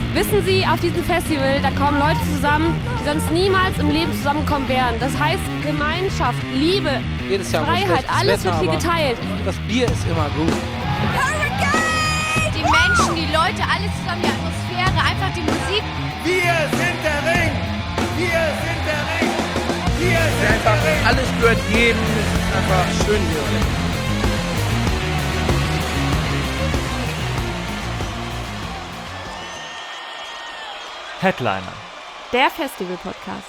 Wissen Sie, auf diesem Festival, da kommen Leute zusammen, die sonst niemals im Leben zusammenkommen wären. Das heißt Gemeinschaft, Liebe, Freiheit, alles wird hier geteilt. Das Bier ist immer gut. Hurricane! Die Menschen, die Leute, alles zusammen, die Atmosphäre, einfach die Musik. Wir sind der Ring! Wir sind der Ring! Wir sind der Ring! Alles gehört jedem. Es ist einfach schön hier. Headliner. Der Festival-Podcast.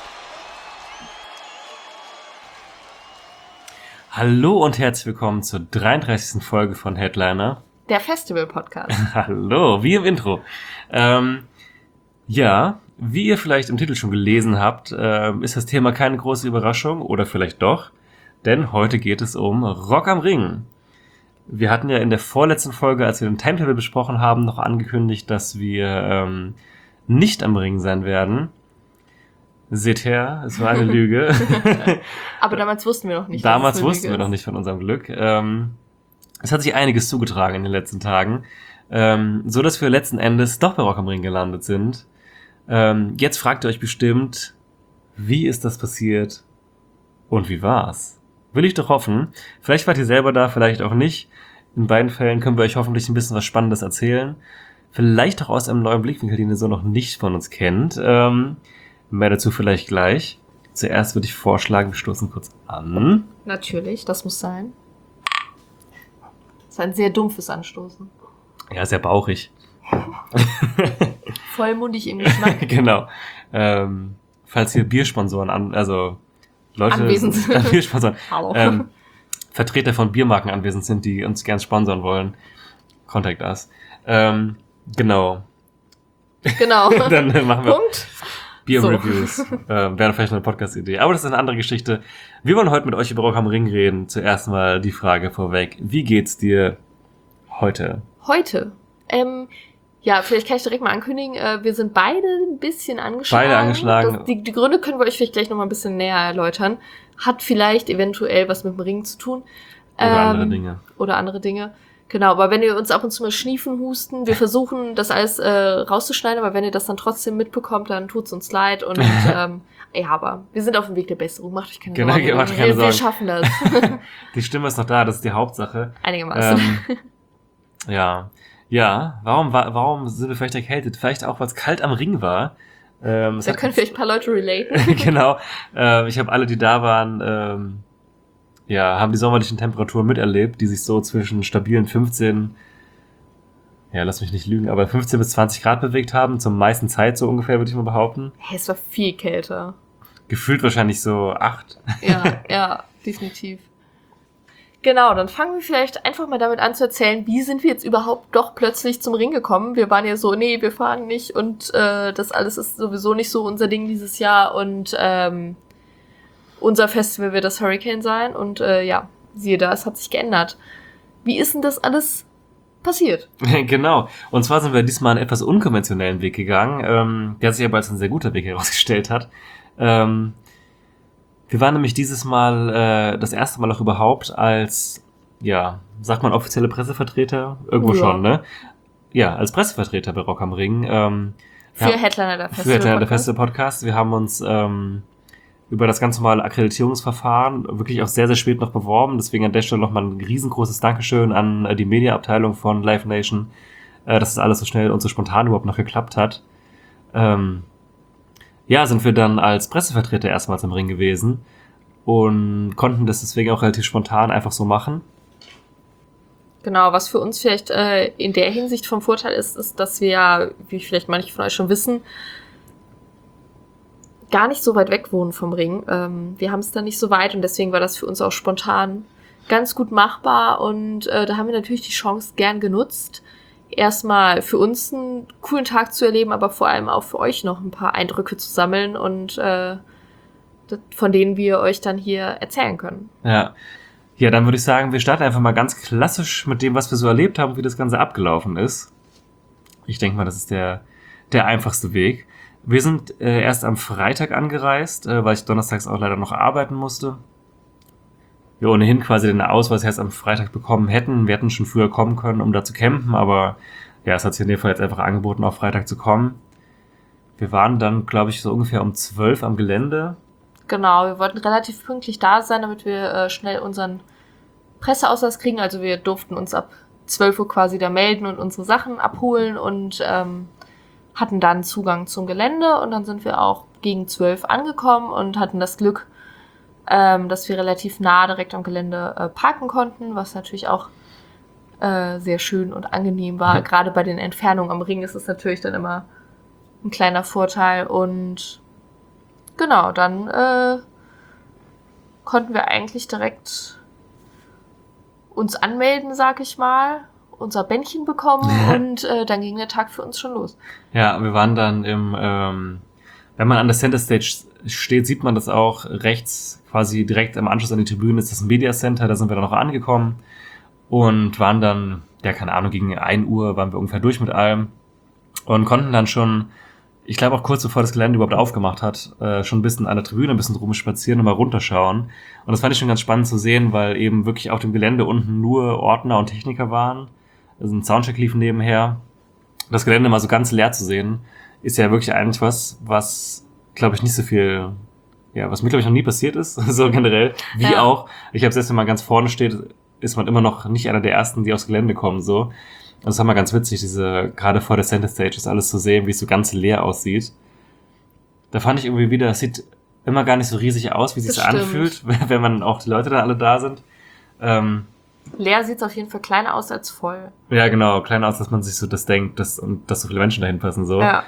Hallo und herzlich willkommen zur 33. Folge von Headliner. Der Festival-Podcast. Hallo, wie im Intro. Ja, wie ihr vielleicht im Titel schon gelesen habt, ist das Thema keine große Überraschung oder vielleicht doch, denn heute geht es um Rock am Ring. Wir hatten ja in der vorletzten Folge, als wir den Timetable besprochen haben, noch angekündigt, dass wir nicht am Ring sein werden. Seht her, es war eine Lüge. Aber damals wussten wir noch nicht. Damals wussten wir noch nicht von unserem Glück. Es hat sich einiges zugetragen in den letzten Tagen, so dass wir letzten Endes doch bei Rock am Ring gelandet sind. Jetzt fragt ihr euch bestimmt, wie ist das passiert und wie war's? Will ich doch hoffen. Vielleicht wart ihr selber da, vielleicht auch nicht. In beiden Fällen können wir euch hoffentlich ein bisschen was Spannendes erzählen. Vielleicht auch aus einem neuen Blickwinkel, den ihr so noch nicht von uns kennt. Mehr dazu vielleicht gleich. Zuerst würde ich vorschlagen, wir stoßen kurz an. Natürlich, das muss sein. Das ist ein sehr dumpfes Anstoßen. Ja, sehr bauchig. Vollmundig im Geschmack. Genau. Falls hier Biersponsoren Leute anwesend sind. Biersponsoren, Hallo. Vertreter von Biermarken anwesend sind, die uns gern sponsoren wollen, contact us. Genau. Dann machen wir Punkt. Bier-Reviews. Wäre vielleicht eine Podcast-Idee. Aber das ist eine andere Geschichte. Wir wollen heute mit euch über Rock am Ring reden. Zuerst mal die Frage vorweg. Wie geht's dir heute? Heute? Ja, vielleicht kann ich direkt mal ankündigen. Wir sind beide ein bisschen angeschlagen. Beide angeschlagen. Die Gründe können wir euch vielleicht gleich noch mal ein bisschen näher erläutern. Hat vielleicht eventuell was mit dem Ring zu tun. Oder andere Dinge. Genau, aber wenn ihr uns ab und zu mal schniefen, husten, wir versuchen das alles rauszuschneiden, aber wenn ihr das dann trotzdem mitbekommt, dann tut's uns leid und ja, aber wir sind auf dem Weg der Besserung, macht euch keine Sorgen. Macht euch keine Sorgen. Wir schaffen das. Die Stimme ist noch da, das ist die Hauptsache. Einigermaßen. Ja, warum sind wir vielleicht erkältet? Vielleicht auch, weil es kalt am Ring war. Da können vielleicht ein paar Leute relaten. Genau, ich habe alle, die da waren, haben die sommerlichen Temperaturen miterlebt, die sich so zwischen stabilen 15, lass mich nicht lügen, aber 15 bis 20 Grad bewegt haben, zur meisten Zeit so ungefähr, würde ich mal behaupten. Hey, es war viel kälter. Gefühlt wahrscheinlich so 8. Ja, definitiv. Genau, dann fangen wir vielleicht einfach mal damit an zu erzählen, wie sind wir jetzt überhaupt doch plötzlich zum Ring gekommen? Wir waren ja so, nee, wir fahren nicht und das alles ist sowieso nicht so unser Ding dieses Jahr und unser Festival wird das Hurricane sein und siehe da, es hat sich geändert. Wie ist denn das alles passiert? Genau. Und zwar sind wir diesmal einen etwas unkonventionellen Weg gegangen, der sich aber als ein sehr guter Weg herausgestellt hat. Wir waren nämlich dieses Mal das erste Mal auch überhaupt als, sagt man offizielle Pressevertreter? Irgendwo schon, ne? Ja, als Pressevertreter bei Rock am Ring. Für Headliner der Festival-Podcast. Wir haben uns über das ganz normale Akkreditierungsverfahren wirklich auch sehr, sehr spät noch beworben. Deswegen an der Stelle nochmal ein riesengroßes Dankeschön an die Mediaabteilung von Live Nation, dass es alles so schnell und so spontan überhaupt noch geklappt hat. Sind wir dann als Pressevertreter erstmals im Ring gewesen und konnten das deswegen auch relativ spontan einfach so machen. Genau, was für uns vielleicht in der Hinsicht vom Vorteil ist, dass wir ja, wie vielleicht manche von euch schon wissen, gar nicht so weit weg wohnen vom Ring. Wir haben es dann nicht so weit und deswegen war das für uns auch spontan ganz gut machbar und da haben wir natürlich die Chance gern genutzt, erstmal für uns einen coolen Tag zu erleben, aber vor allem auch für euch noch ein paar Eindrücke zu sammeln und von denen wir euch dann hier erzählen können. Ja, dann würde ich sagen, wir starten einfach mal ganz klassisch mit dem, was wir so erlebt haben, wie das Ganze abgelaufen ist. Ich denke mal, das ist der einfachste Weg. Wir sind erst am Freitag angereist, weil ich donnerstags auch leider noch arbeiten musste. Wir ohnehin quasi den Ausweis erst am Freitag bekommen hätten. Wir hätten schon früher kommen können, um da zu campen, aber ja, es hat sich in dem Fall jetzt einfach angeboten, auf Freitag zu kommen. Wir waren dann, glaube ich, so ungefähr um 12 am Gelände. Genau, wir wollten relativ pünktlich da sein, damit wir schnell unseren Presseausweis kriegen. Also wir durften uns ab 12 Uhr quasi da melden und unsere Sachen abholen und hatten dann Zugang zum Gelände. Und dann sind wir auch gegen 12 angekommen und hatten das Glück, dass wir relativ nah direkt am Gelände parken konnten, was natürlich auch sehr schön und angenehm war. Mhm. Gerade bei den Entfernungen am Ring ist es natürlich dann immer ein kleiner Vorteil. Und genau, dann konnten wir eigentlich direkt uns anmelden, sag ich mal, unser Bändchen bekommen und dann ging der Tag für uns schon los. Ja, wir waren dann wenn man an der Center Stage steht, sieht man das auch rechts, quasi direkt am Anschluss an die Tribüne ist das Media Center, da sind wir dann noch angekommen und waren dann, ja, keine Ahnung, gegen 1 Uhr waren wir ungefähr durch mit allem und konnten dann schon, ich glaube auch kurz bevor das Gelände überhaupt aufgemacht hat, schon ein bisschen an der Tribüne, ein bisschen rumspazieren und mal runterschauen. Und das fand ich schon ganz spannend zu sehen, weil eben wirklich auf dem Gelände unten nur Ordner und Techniker waren. Also ein Soundcheck lief nebenher. Das Gelände mal so ganz leer zu sehen, ist ja wirklich eigentlich was glaube ich, nicht so viel, ja, was mir, glaube ich, noch nie passiert ist, so generell, wie Ja. auch. Ich habe selbst, wenn man ganz vorne steht, ist man immer noch nicht einer der Ersten, die aufs Gelände kommen, so. Und das war mal ganz witzig, gerade vor der Center Stage, das alles zu sehen, wie es so ganz leer aussieht. Da fand ich irgendwie wieder, es sieht immer gar nicht so riesig aus, wie es sich so Das stimmt. anfühlt, wenn man auch die Leute dann alle da sind. Leer sieht es auf jeden Fall kleiner aus als voll. Ja, genau, kleiner aus, dass man sich so das denkt, dass so viele Menschen dahin passen, so. Ja.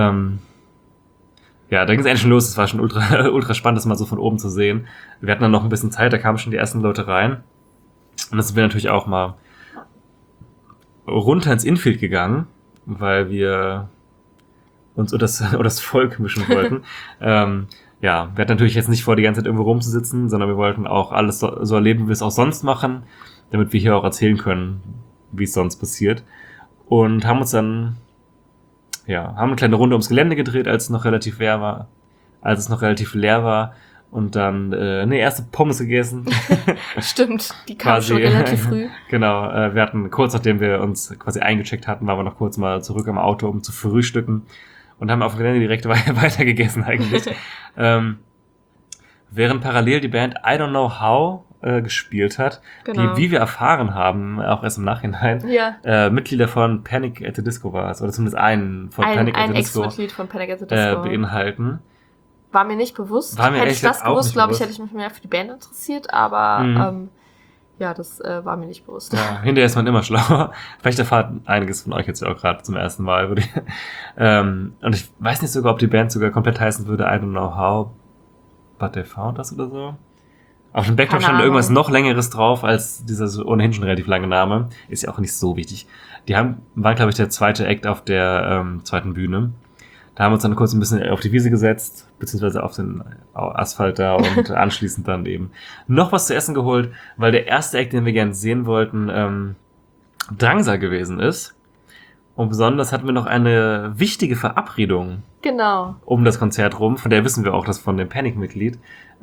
Ja, da ging es eigentlich schon los. Es war schon ultra, ultra spannend, das mal so von oben zu sehen. Wir hatten dann noch ein bisschen Zeit, da kamen schon die ersten Leute rein. Und dann sind wir natürlich auch mal runter ins Infield gegangen, weil wir uns unter das Volk mischen wollten. Ja, wir hatten natürlich jetzt nicht vor, die ganze Zeit irgendwo rumzusitzen, sondern wir wollten auch alles so erleben, wie wir es auch sonst machen, damit wir hier auch erzählen können, wie es sonst passiert. Und haben uns dann haben eine kleine Runde ums Gelände gedreht, als es noch relativ leer war. Und dann erste Pommes gegessen. Stimmt, die kam schon relativ früh. Genau, wir hatten kurz nachdem wir uns quasi eingecheckt hatten, waren wir noch kurz mal zurück am Auto, um zu frühstücken. Und haben auf dem Gelände direkt weiter gegessen eigentlich. Während parallel die Band I Don't Know How gespielt hat, Genau. die, wie wir erfahren haben, auch erst im Nachhinein, Ja. Mitglieder von Panic at the Disco war es, oder zumindest einen von Panic at Ein the Disco Ex-Mitglied von Panic at the Disco. beinhalten. War mir nicht bewusst. War mir hätte ehrlich ich das gesagt auch gewusst, nicht glaube ich, bewusst. hätte ich mich mehr für die Band interessiert, aber ja, das war mir nicht bewusst. Ja, hinterher ist man immer schlauer. Vielleicht erfahrt einiges von euch jetzt ja auch gerade zum ersten Mal. Und ich weiß nicht sogar, ob die Band sogar komplett heißen würde I Don't Know How, but they found us oder so. Auf dem Backdrop Keine stand irgendwas Ahnung. noch Längeres drauf als dieser so ohnehin schon relativ lange Name. Ist ja auch nicht so wichtig. Waren, glaube ich, der zweite Act auf der zweiten Bühne. Da haben wir uns dann kurz ein bisschen auf die Wiese gesetzt, beziehungsweise auf den Asphalt da und anschließend dann eben noch was zu essen geholt, weil der erste Act, den wir gerne sehen wollten, Drangsal gewesen ist. Und besonders hatten wir noch eine wichtige Verabredung Genau. um das Konzert rum, von der wissen wir auch, das von dem Panic-Mitglied.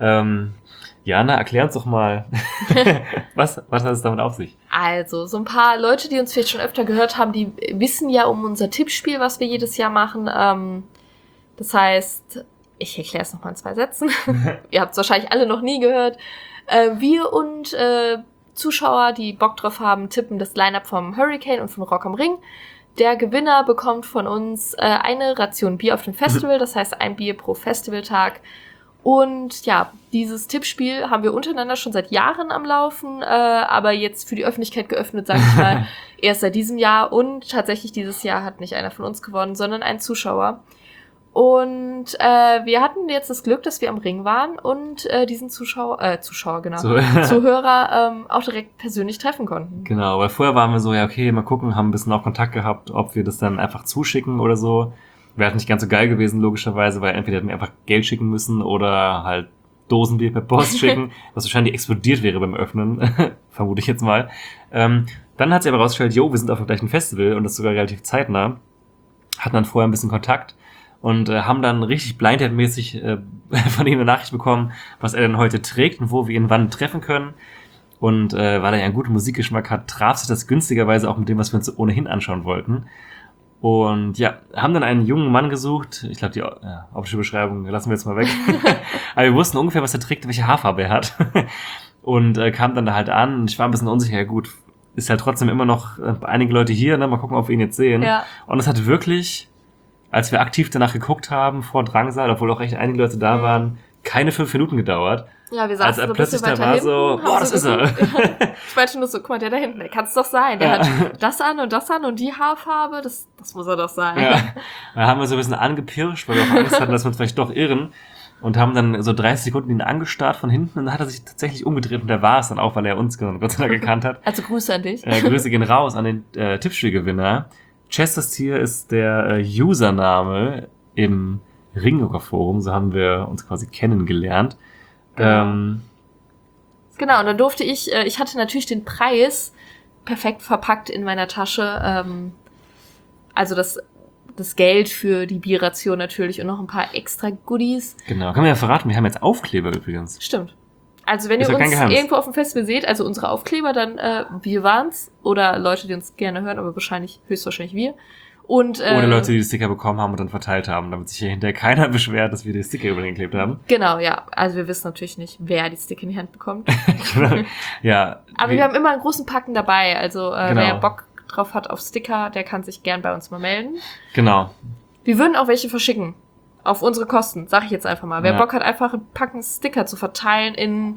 Jana, erklär uns doch mal, was hat es damit auf sich? Also, so ein paar Leute, die uns vielleicht schon öfter gehört haben, die wissen ja um unser Tippspiel, was wir jedes Jahr machen. Das heißt, ich erkläre es nochmal in 2 Sätzen. Ihr habt es wahrscheinlich alle noch nie gehört. Wir und Zuschauer, die Bock drauf haben, tippen das Line-Up vom Hurricane und von Rock am Ring. Der Gewinner bekommt von uns eine Ration Bier auf dem Festival, das heißt ein Bier pro Festivaltag. Und ja, dieses Tippspiel haben wir untereinander schon seit Jahren am Laufen, aber jetzt für die Öffentlichkeit geöffnet, sage ich mal, erst seit diesem Jahr. Und tatsächlich dieses Jahr hat nicht einer von uns gewonnen, sondern ein Zuschauer. Und wir hatten jetzt das Glück, dass wir am Ring waren und diesen Zuhörer auch direkt persönlich treffen konnten. Genau, weil vorher waren wir so, ja okay, mal gucken, haben ein bisschen auch Kontakt gehabt, ob wir das dann einfach zuschicken oder so. Wäre nicht ganz so geil gewesen, logischerweise, weil entweder hätten wir einfach Geld schicken müssen oder halt Dosenbier per Post schicken, was wahrscheinlich explodiert wäre beim Öffnen, vermute ich jetzt mal. Dann hat sie aber rausgestellt, wir sind auf dem gleichen Festival und das sogar relativ zeitnah. Hatten dann vorher ein bisschen Kontakt und haben dann richtig blindhead-mäßig von ihm eine Nachricht bekommen, was er denn heute trägt und wo wir ihn wann treffen können. Und weil er ja einen guten Musikgeschmack hat, traf sich das günstigerweise auch mit dem, was wir uns ohnehin anschauen wollten. Und ja, haben dann einen jungen Mann gesucht. Ich glaube, die optische Beschreibung lassen wir jetzt mal weg. Aber wir wussten ungefähr, was er trägt, welche Haarfarbe er hat. Und kam dann da halt an. Und ich war ein bisschen unsicher. Ja, gut, ist halt trotzdem immer noch einige Leute hier. Ne? Mal gucken, ob wir ihn jetzt sehen. Ja. Und es hat wirklich, als wir aktiv danach geguckt haben, vor Drangsal, obwohl auch echt einige Leute da waren, keine 5 Minuten gedauert. Ja, wir Als saßen er so ein plötzlich bisschen da weiter war, hinten, so, haben boah, das ist er. geguckt. Ich meinte nur so, guck mal, der da hinten, der kann es doch sein. Der hat das an und die Haarfarbe, das muss er doch sein. Ja. Da haben wir so ein bisschen angepirscht, weil wir auch Angst hatten, dass wir uns vielleicht doch irren. Und haben dann so 30 Sekunden ihn angestarrt von hinten und dann hat er sich tatsächlich umgedreht und der war es dann auch, weil er uns Gott sei Dank gekannt hat. Also Grüße an dich. Grüße gehen raus an den Tippspielgewinner. Chester's Tier ist der Username im Ringgucker Forum, so haben wir uns quasi kennengelernt. Genau, und dann durfte ich hatte natürlich den Preis perfekt verpackt in meiner Tasche, also das Geld für die Bierration natürlich und noch ein paar extra Goodies. Genau, können wir ja verraten, wir haben jetzt Aufkleber übrigens. Stimmt. Also wenn Ist ihr ja kein uns Geheimnis. irgendwo auf dem Festival seht, also unsere Aufkleber, dann wir waren's oder Leute, die uns gerne hören, aber höchstwahrscheinlich wir. Und, Oder Leute, die die Sticker bekommen haben und dann verteilt haben, damit sich hier hinterher keiner beschwert, dass wir die Sticker über den geklebt haben. Genau, ja. Also wir wissen natürlich nicht, wer die Sticker in die Hand bekommt. Genau. Ja. Aber wir haben immer einen großen Packen dabei. Also Genau. wer Bock drauf hat auf Sticker, der kann sich gern bei uns mal melden. Genau. Wir würden auch welche verschicken. Auf unsere Kosten, sag ich jetzt einfach mal. Wer Ja. Bock hat, einfach einen Packen Sticker zu verteilen in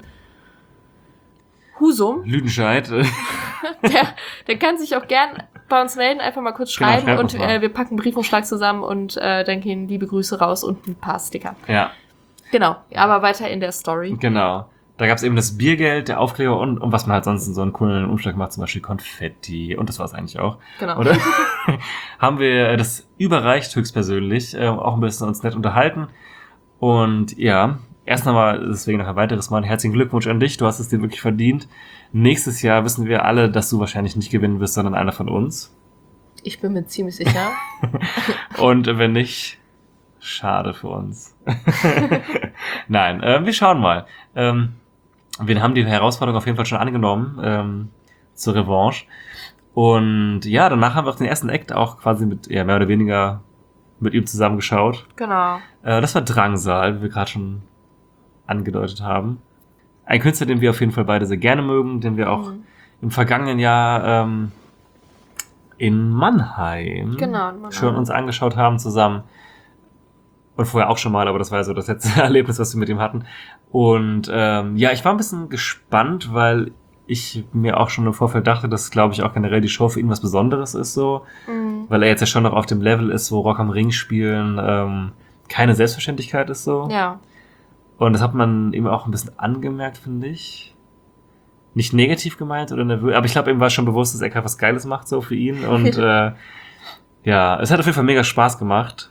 Husum, Lüdenscheid. der kann sich auch gern bei uns melden, einfach mal kurz Genau, schreiben schreibt und uns mal. wir packen einen Briefumschlag zusammen und dann gehen liebe Grüße raus und ein paar Sticker. Ja, Genau, aber weiter in der Story. genau. Da gab es eben das Biergeld, der Aufkleber und was man halt sonst in so einen coolen Umschlag macht, zum Beispiel Konfetti und das war es eigentlich auch. Genau. Oder? Haben wir das überreicht höchstpersönlich, auch ein bisschen uns nett unterhalten. Und ja, erst einmal, deswegen noch ein weiteres Mal, herzlichen Glückwunsch an dich, du hast es dir wirklich verdient. Nächstes Jahr wissen wir alle, dass du wahrscheinlich nicht gewinnen wirst, sondern einer von uns. Ich bin mir ziemlich sicher. Und wenn nicht, schade für uns. Nein, wir schauen mal. Wir haben die Herausforderung auf jeden Fall schon angenommen, zur Revanche. Und ja, danach haben wir auch den ersten Act auch quasi mehr oder weniger mit ihm zusammengeschaut. Genau. Das war Drangsal, wie wir gerade schon angedeutet haben. Ein Künstler, den wir auf jeden Fall beide sehr gerne mögen, den wir auch im vergangenen Jahr in Mannheim, Genau, in Mannheim. schon uns angeschaut haben zusammen. Und vorher auch schon mal, aber das war so das letzte Erlebnis, was wir mit ihm hatten. Und ja, ich war ein bisschen gespannt, weil ich mir auch schon im Vorfeld dachte, dass, glaube ich, auch generell die Show für ihn was Besonderes ist, so. Mhm. Weil er jetzt ja schon noch auf dem Level ist, wo Rock am Ring spielen keine Selbstverständlichkeit ist, so. Ja. Und das hat man ihm auch ein bisschen angemerkt, finde ich. Nicht negativ gemeint oder nervös, aber ich glaube, ihm war schon bewusst, dass er gerade was Geiles macht, so für ihn. Und ja, es hat auf jeden Fall mega Spaß gemacht.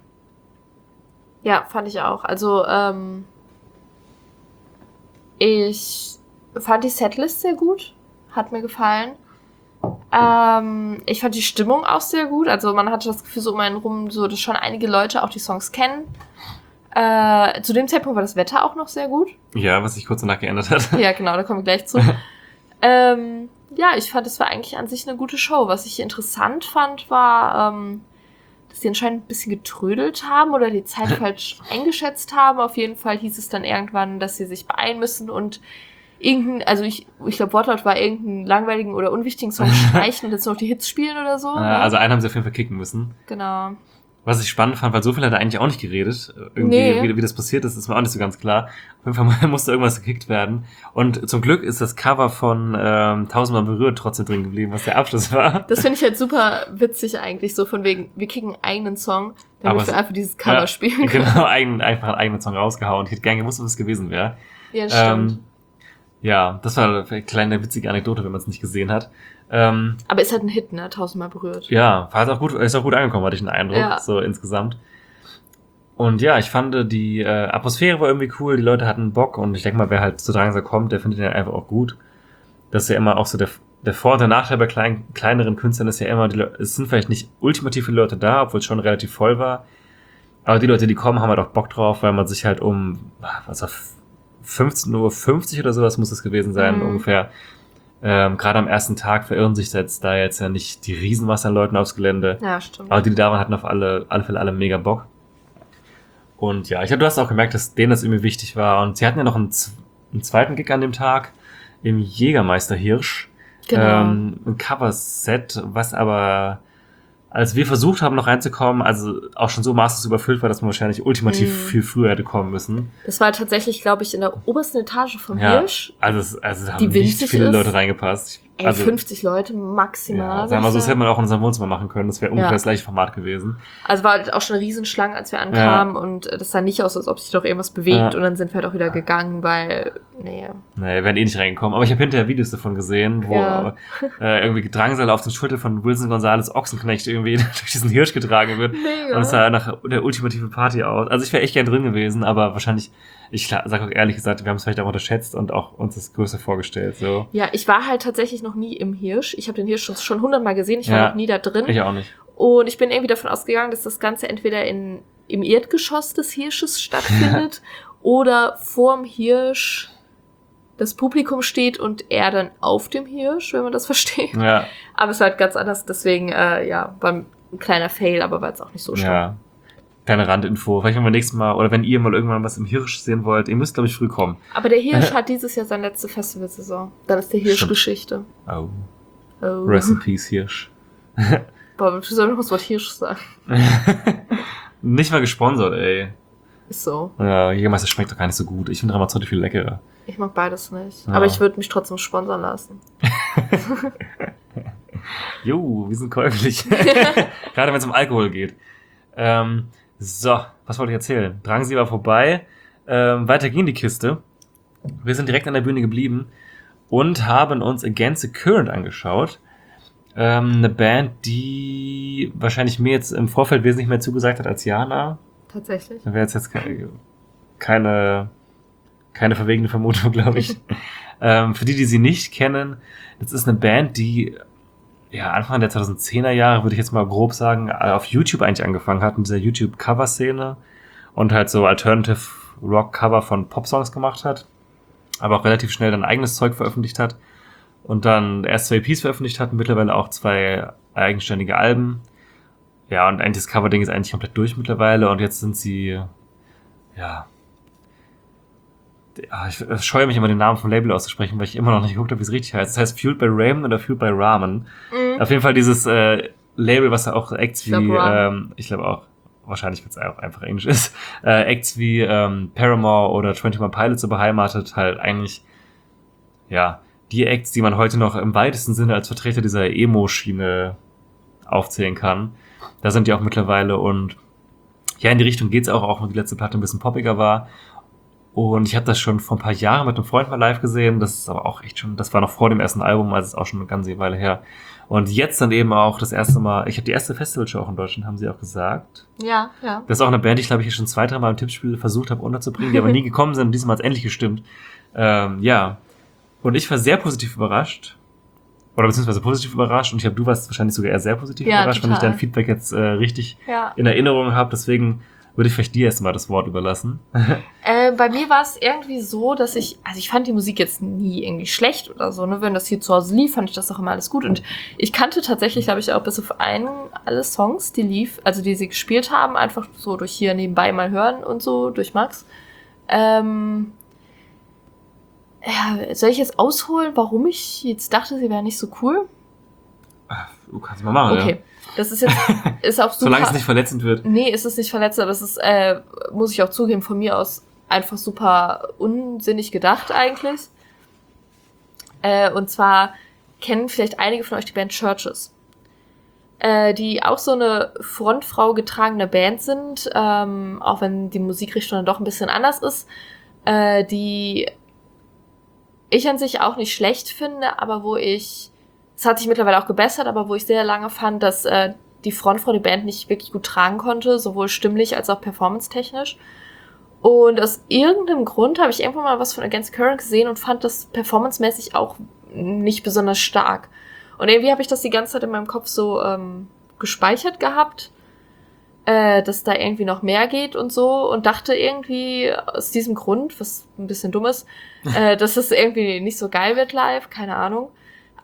Ja, fand ich auch. Also, ich fand die Setlist sehr gut. Hat mir gefallen. Ich fand die Stimmung auch sehr gut. Also man hatte das Gefühl so um einen rum, so, dass schon einige Leute auch die Songs kennen. Zu dem Zeitpunkt war das Wetter auch noch sehr gut. Ja, was sich kurz danach geändert hat. Ja, genau, da kommen wir gleich zu. Ja, ich fand, es war eigentlich an sich eine gute Show. Was ich interessant fand, war, dass die anscheinend ein bisschen getrödelt haben oder die Zeit falsch eingeschätzt haben. Auf jeden Fall hieß es dann irgendwann, dass sie sich beeilen müssen und also ich glaube, Wortlaut war irgendeinen langweiligen oder unwichtigen Song streichen und jetzt noch die Hits spielen oder so. Ne? Also einen haben sie auf jeden Fall kicken müssen. Genau. Was ich spannend fand, weil so viel hat er eigentlich auch nicht geredet. Irgendwie, Nee. wie das passiert ist, ist mir auch nicht so ganz klar. Auf jeden Fall musste irgendwas gekickt werden. Und zum Glück ist das Cover von Tausendmal berührt trotzdem drin geblieben, was der Abschluss war. Das finde ich halt super witzig eigentlich, so von wegen, wir kicken einen eigenen Song, damit Aber wir einfach dieses Cover Ja, spielen können. Genau, einfach einen eigenen Song rausgehauen. Ich hätte gern gewusst, was es gewesen wäre. Ja, stimmt. Ja, das war eine kleine witzige Anekdote, wenn man es nicht gesehen hat. Aber ist halt ein Hit, ne? Tausendmal berührt. Ja, ist auch gut angekommen, hatte ich den Eindruck, Ja. so insgesamt. Und ja, ich fand, die Atmosphäre war irgendwie cool, die Leute hatten Bock und ich denke mal, wer halt zu Drangsal kommt, der findet den einfach auch gut. Das ist ja immer auch so der Vor- und der Nachteil bei kleineren Künstlern ist ja immer, es sind vielleicht nicht ultimativ viele Leute da, obwohl es schon relativ voll war. Aber die Leute, die kommen, haben halt auch Bock drauf, weil man sich halt um 15:50 Uhr oder sowas muss es gewesen sein, ungefähr, Gerade am ersten Tag verirren sich jetzt ja nicht die Riesenmasse an Leuten aufs Gelände. Ja, stimmt. Aber die da waren, hatten auf alle Fälle alle mega Bock. Und ja, ich glaube, du hast auch gemerkt, dass denen das irgendwie wichtig war. Und sie hatten ja noch einen zweiten Gig an dem Tag im Jägermeister Hirsch. Genau. Ein Coverset, was aber, als wir versucht haben, noch reinzukommen, also auch schon so maßlos überfüllt war, dass man wahrscheinlich ultimativ viel früher hätte kommen müssen. Das war tatsächlich, glaube ich, in der obersten Etage vom Ja, Hirsch. also da haben Die nicht winzig viele ist. Leute reingepasst. Ey, Also, 50 Leute maximal. ja, würd sagen wir ich so, das hätte man auch in unserem Wohnzimmer machen können. Das wäre ungefähr Ja. das gleiche Format gewesen. Also war halt auch schon eine Riesenschlange, als wir ankamen und das sah nicht aus, als ob sich doch irgendwas bewegt Ja. und dann sind wir halt auch wieder gegangen, weil, nee. Nee, wir wären eh nicht reingekommen. Aber ich habe hinterher Videos davon gesehen, wo Ja. irgendwie Drangsal auf den Schultern von Wilson Gonzales Ochsenknecht irgendwie durch diesen Hirsch getragen wird. Mega. Und es sah nach der ultimative Party aus. Also ich wäre echt gern drin gewesen, aber wahrscheinlich, ich sage auch ehrlich gesagt, wir haben es vielleicht auch unterschätzt und auch uns das größer vorgestellt. So. Ja, ich war halt tatsächlich noch nie im Hirsch. Ich habe den Hirsch schon 100-mal gesehen. Ich Ja. war noch nie da drin. Ich auch nicht. Und ich bin irgendwie davon ausgegangen, dass das Ganze entweder im Erdgeschoss des Hirsches stattfindet oder vorm Hirsch das Publikum steht und er dann auf dem Hirsch, wenn man das versteht. Ja, Aber es war halt ganz anders. Deswegen, ja, war ein kleiner Fail, aber war jetzt auch nicht so schlimm. ja. Kleine Randinfo. Vielleicht wenn wir nächstes Mal, oder wenn ihr mal irgendwann was im Hirsch sehen wollt, ihr müsst, glaube ich, früh kommen. Aber der Hirsch hat dieses Jahr seine letzte Festivalsaison. Dann ist der Hirsch-Geschichte. Oh. Oh. Rest in Peace, Hirsch. Boah, wir sollen noch das Wort Hirsch sagen. Nicht mal gesponsert, ey. Ist so. Ja, Jägermeister schmeckt doch gar nicht so gut. Ich finde Ramazzotti viel leckerer. Ich mag beides nicht. Ja. Aber ich würde mich trotzdem sponsern lassen. Jo, wir sind käuflich. Gerade wenn es um Alkohol geht. So, was wollte ich erzählen? Drangsi war vorbei. Weiter ging die Kiste. Wir sind direkt an der Bühne geblieben und haben uns Against the Current angeschaut. Eine Band, die wahrscheinlich mir jetzt im Vorfeld wesentlich mehr zugesagt hat als Jana. Tatsächlich. Da wäre jetzt keine verwegene Vermutung, glaube ich. Für die sie nicht kennen, das ist eine Band, die ja Anfang der 2010er Jahre, würde ich jetzt mal grob sagen, auf YouTube eigentlich angefangen hat, in dieser YouTube-Cover-Szene und halt so Alternative Rock-Cover von Popsongs gemacht hat, aber auch relativ schnell dann eigenes Zeug veröffentlicht hat und dann erst 2 EPs veröffentlicht hat und mittlerweile auch 2 eigenständige Alben. Ja, und eigentlich das Cover-Ding ist eigentlich komplett durch mittlerweile und jetzt sind sie, ja, ich scheue mich immer, den Namen vom Label auszusprechen, weil ich immer noch nicht geguckt habe, wie es richtig heißt. Das heißt Fueled by Ramen oder Fueled by Ramen. Mhm. Auf jeden Fall dieses Label, was da auch Acts Ich glaub, wie, Ramen. ich glaube auch, wahrscheinlich wird es auch einfach Englisch ist, Acts wie Paramore oder 21 Pilots so beheimatet, halt eigentlich, ja, die Acts, die man heute noch im weitesten Sinne als Vertreter dieser Emo-Schiene aufzählen kann. Da sind die auch mittlerweile und ja, in die Richtung geht's auch wenn die letzte Platte ein bisschen poppiger war. Und ich habe das schon vor ein paar Jahren mit einem Freund mal live gesehen. Das ist aber auch echt schon, das war noch vor dem ersten Album, also ist auch schon eine ganze Weile her. Und jetzt dann eben auch das erste Mal, ich habe die erste Festivalshow auch in Deutschland, haben sie auch gesagt. Ja, ja. Das ist auch eine Band, die ich glaube ich schon 2-3 Mal im Tippspiel versucht habe unterzubringen, die aber nie gekommen sind und diesmal hat es endlich gestimmt. Ja. Und ich war sehr positiv überrascht. Oder beziehungsweise positiv überrascht. Und ich glaube, du warst wahrscheinlich sogar eher sehr positiv Ja, überrascht, wenn ich total. dein Feedback jetzt richtig Ja. in Erinnerung habe. Deswegen würde ich vielleicht dir erstmal das Wort überlassen. Bei mir war es irgendwie so, dass ich fand die Musik jetzt nie irgendwie schlecht oder so, ne? Wenn das hier zu Hause lief, fand ich das auch immer alles gut. Und ich kannte tatsächlich, glaube ich, auch bis auf einen alle Songs, die sie gespielt haben, einfach so durch hier nebenbei mal hören und so, durch Max. Ja, soll ich jetzt ausholen, warum ich jetzt dachte, sie wäre nicht so cool? Du kannst mal machen, Okay. ja. Das ist jetzt, ist auch super. Solange es nicht verletzend wird. Nee, ist es nicht verletzt, aber es ist, muss ich auch zugeben, von mir aus einfach super unsinnig gedacht eigentlich. Und zwar kennen vielleicht einige von euch die Band Churches, die auch so eine Frontfrau getragene Band sind, auch wenn die Musikrichtung dann doch ein bisschen anders ist, die ich an sich auch nicht schlecht finde, aber es hat sich mittlerweile auch gebessert, aber wo ich sehr lange fand, dass die Frontfrau die Band nicht wirklich gut tragen konnte, sowohl stimmlich als auch performance-technisch. Und aus irgendeinem Grund habe ich irgendwann mal was von Against the Current gesehen und fand das performancemäßig auch nicht besonders stark. Und irgendwie habe ich das die ganze Zeit in meinem Kopf so gespeichert gehabt, dass da irgendwie noch mehr geht und so und dachte irgendwie aus diesem Grund, was ein bisschen dumm ist, dass es irgendwie nicht so geil wird live, keine Ahnung.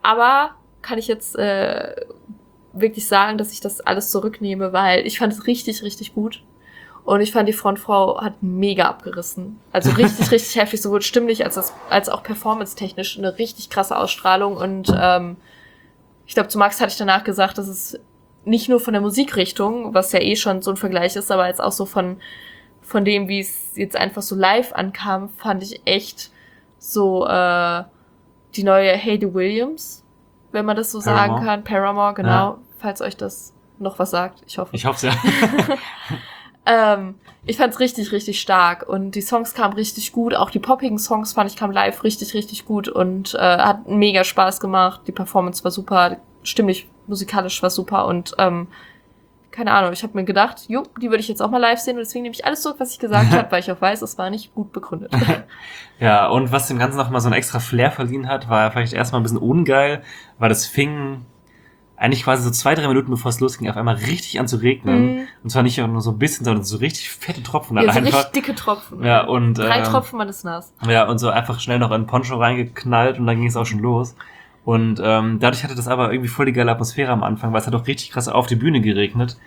Aber kann ich jetzt wirklich sagen, dass ich das alles zurücknehme, weil ich fand es richtig, richtig gut. Und ich fand, die Frontfrau hat mega abgerissen. Also richtig, richtig heftig, sowohl stimmlich als auch performance-technisch. Eine richtig krasse Ausstrahlung. Und ich glaube, zu Max hatte ich danach gesagt, dass es nicht nur von der Musikrichtung, was ja eh schon so ein Vergleich ist, aber jetzt auch so von dem, wie es jetzt einfach so live ankam, fand ich echt so die neue Hayley Williams, wenn man das so sagen kann. Paramore, genau. Ja. Falls euch das noch was sagt. Ich hoffe. Ich hoffe es ja. Ich fand's richtig, richtig stark. Und die Songs kamen richtig gut. Auch die poppigen Songs fand ich kamen live richtig, richtig gut. Und hat mega Spaß gemacht. Die Performance war super. Stimmlich, musikalisch war super. Und keine Ahnung, ich habe mir gedacht, die würde ich jetzt auch mal live sehen. Und deswegen nehme ich alles zurück, was ich gesagt habe, weil ich auch weiß, es war nicht gut begründet. Ja, und was dem Ganzen nochmal so ein extra Flair verliehen hat, war vielleicht erstmal ein bisschen ungeil, weil das fing eigentlich quasi so 2-3 Minuten bevor es losging, auf einmal richtig an zu regnen. Und zwar nicht nur so ein bisschen, sondern so richtig fette Tropfen dann ja, so einfach. richtig dicke Tropfen. Ja, und 3 Tropfen, man ist nass. Ja, und so einfach schnell noch in den Poncho reingeknallt und dann ging es auch schon los. Und dadurch hatte das aber irgendwie voll die geile Atmosphäre am Anfang, weil es hat auch richtig krass auf die Bühne geregnet.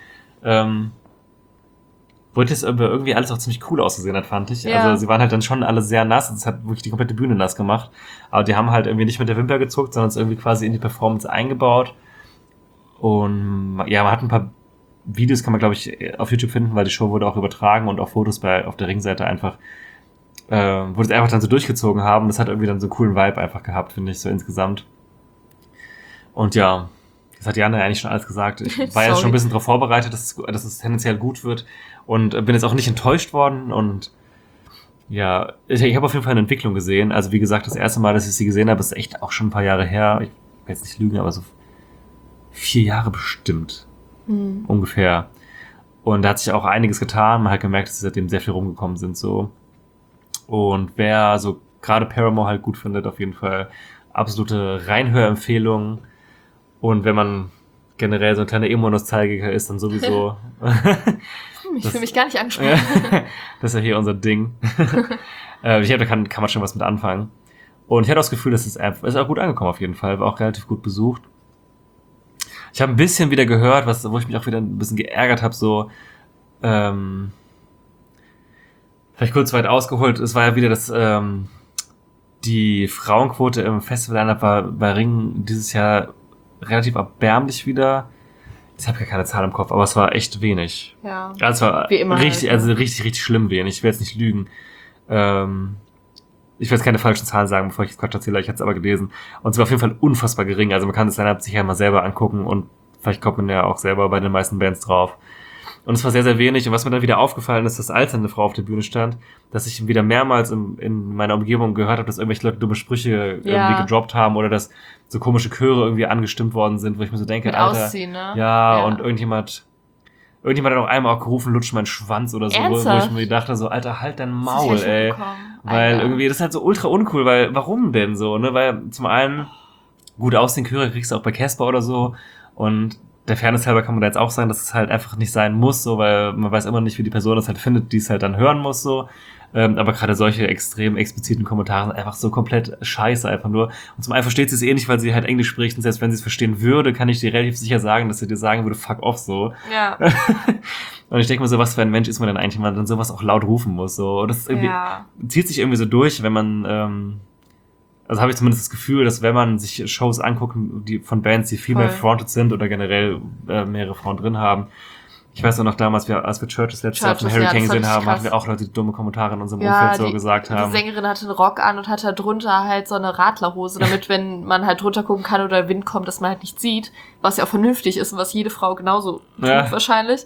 Wollte es aber irgendwie alles auch ziemlich cool ausgesehen hat, fand ich. Ja. Also sie waren halt dann schon alle sehr nass, es hat wirklich die komplette Bühne nass gemacht. Aber die haben halt irgendwie nicht mit der Wimper gezuckt, sondern es irgendwie quasi in die Performance eingebaut. Und ja, man hat ein paar Videos, kann man glaube ich auf YouTube finden, weil die Show wurde auch übertragen und auch Fotos auf der Ringseite einfach, wo das einfach dann so durchgezogen haben. Das hat irgendwie dann so einen coolen Vibe einfach gehabt, finde ich, so insgesamt. Und ja, das hat Jana eigentlich schon alles gesagt. Ich war jetzt schon ein bisschen darauf vorbereitet, dass es tendenziell gut wird und bin jetzt auch nicht enttäuscht worden und ja, ich habe auf jeden Fall eine Entwicklung gesehen. Also wie gesagt, das erste Mal, dass ich sie gesehen habe, ist echt auch schon ein paar Jahre her. Ich will jetzt nicht lügen, aber so 4 Jahre bestimmt. Ungefähr. Und da hat sich auch einiges getan. Man hat gemerkt, dass sie seitdem sehr viel rumgekommen sind, so. Und wer so gerade Paramore halt gut findet, auf jeden Fall absolute Reinhörempfehlung. Und wenn man generell so ein kleiner Emo-Nostalgiker ist, dann sowieso. Ich fühle mich gar nicht angesprochen. Das ist ja hier unser Ding. Ich glaube, da kann man schon was mit anfangen. Und ich hatte auch das Gefühl, dass es ist auch gut angekommen auf jeden Fall. War auch relativ gut besucht. Ich habe ein bisschen wieder gehört, wo ich mich auch wieder ein bisschen geärgert habe, so vielleicht kurz weit ausgeholt. Es war ja wieder das die Frauenquote im Festival-Line-Up war bei Ring dieses Jahr relativ erbärmlich wieder. Ich habe gar keine Zahl im Kopf, aber es war echt wenig. Ja. Also es war wie immer richtig, halt, also richtig, richtig schlimm wenig. Ich will jetzt nicht lügen. Ich will jetzt keine falschen Zahlen sagen, bevor ich jetzt Quatsch erzähle, ich hatte es aber gelesen. Und es war auf jeden Fall unfassbar gering. Also man kann das Line-Up sich ja mal selber angucken und vielleicht kommt man ja auch selber bei den meisten Bands drauf. Und es war sehr, sehr wenig. Und was mir dann wieder aufgefallen ist, dass als eine Frau auf der Bühne stand, dass ich wieder mehrmals in meiner Umgebung gehört habe, dass irgendwelche Leute dumme Sprüche irgendwie gedroppt haben oder dass so komische Chöre irgendwie angestimmt worden sind, wo ich mir so denke, mit Alter, Ausziehen, ne? ja, und irgendjemand hat auch einmal auch gerufen, lutscht meinen Schwanz oder so, wo ich mir dachte so, Alter, halt dein Maul, ey. Weil irgendwie, das ist halt so ultra uncool, weil, warum denn so, ne? Weil zum einen, gut aussehen Chöre kriegst du auch bei Casper oder so und der Fairness halber kann man da jetzt auch sagen, dass es halt einfach nicht sein muss, so, weil man weiß immer nicht, wie die Person das halt findet, die es halt dann hören muss, so. Aber gerade solche extrem expliziten Kommentare sind einfach so komplett scheiße, einfach nur. Und zum einen versteht sie es eh nicht, weil sie halt Englisch spricht und selbst wenn sie es verstehen würde, kann ich dir relativ sicher sagen, dass sie dir sagen würde, fuck off, so. Ja. Und ich denke mir so, was für ein Mensch ist man denn eigentlich, wenn man dann sowas auch laut rufen muss, so. Und das ist irgendwie, zieht sich irgendwie so durch, wenn man, also habe ich zumindest das Gefühl, dass wenn man sich Shows anguckt, die von Bands, die viel mehr fronted sind oder generell mehrere Frauen drin haben. Ich weiß noch damals, als wir Churches letztes Jahr von Hurricane gesehen haben, hatten wir auch Leute, die dumme Kommentare in unserem Umfeld so gesagt haben. Die Sängerin hatte einen Rock an und hatte drunter halt so eine Radlerhose, damit, wenn man halt drunter gucken kann oder Wind kommt, dass man halt nicht sieht, was ja auch vernünftig ist und was jede Frau genauso tut wahrscheinlich.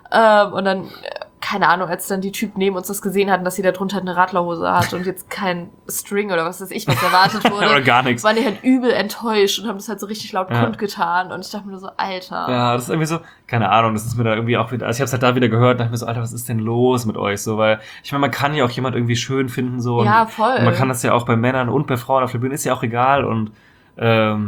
Und dann, keine Ahnung, als dann die Typen neben uns das gesehen hatten, dass sie da drunter eine Radlerhose hat und jetzt kein String oder was weiß ich, was erwartet wurde. Oder gar nichts. Waren die halt übel enttäuscht und haben das halt so richtig laut kundgetan und ich dachte mir nur so, Alter. Ja, das ist irgendwie so, keine Ahnung, das ist mir da irgendwie auch wieder, also ich hab's halt da wieder gehört und dachte mir so, Alter, was ist denn los mit euch, so, weil, ich meine, man kann ja auch jemand irgendwie schön finden, so. Ja, voll. Und man kann das ja auch bei Männern und bei Frauen auf der Bühne, ist ja auch egal und, aber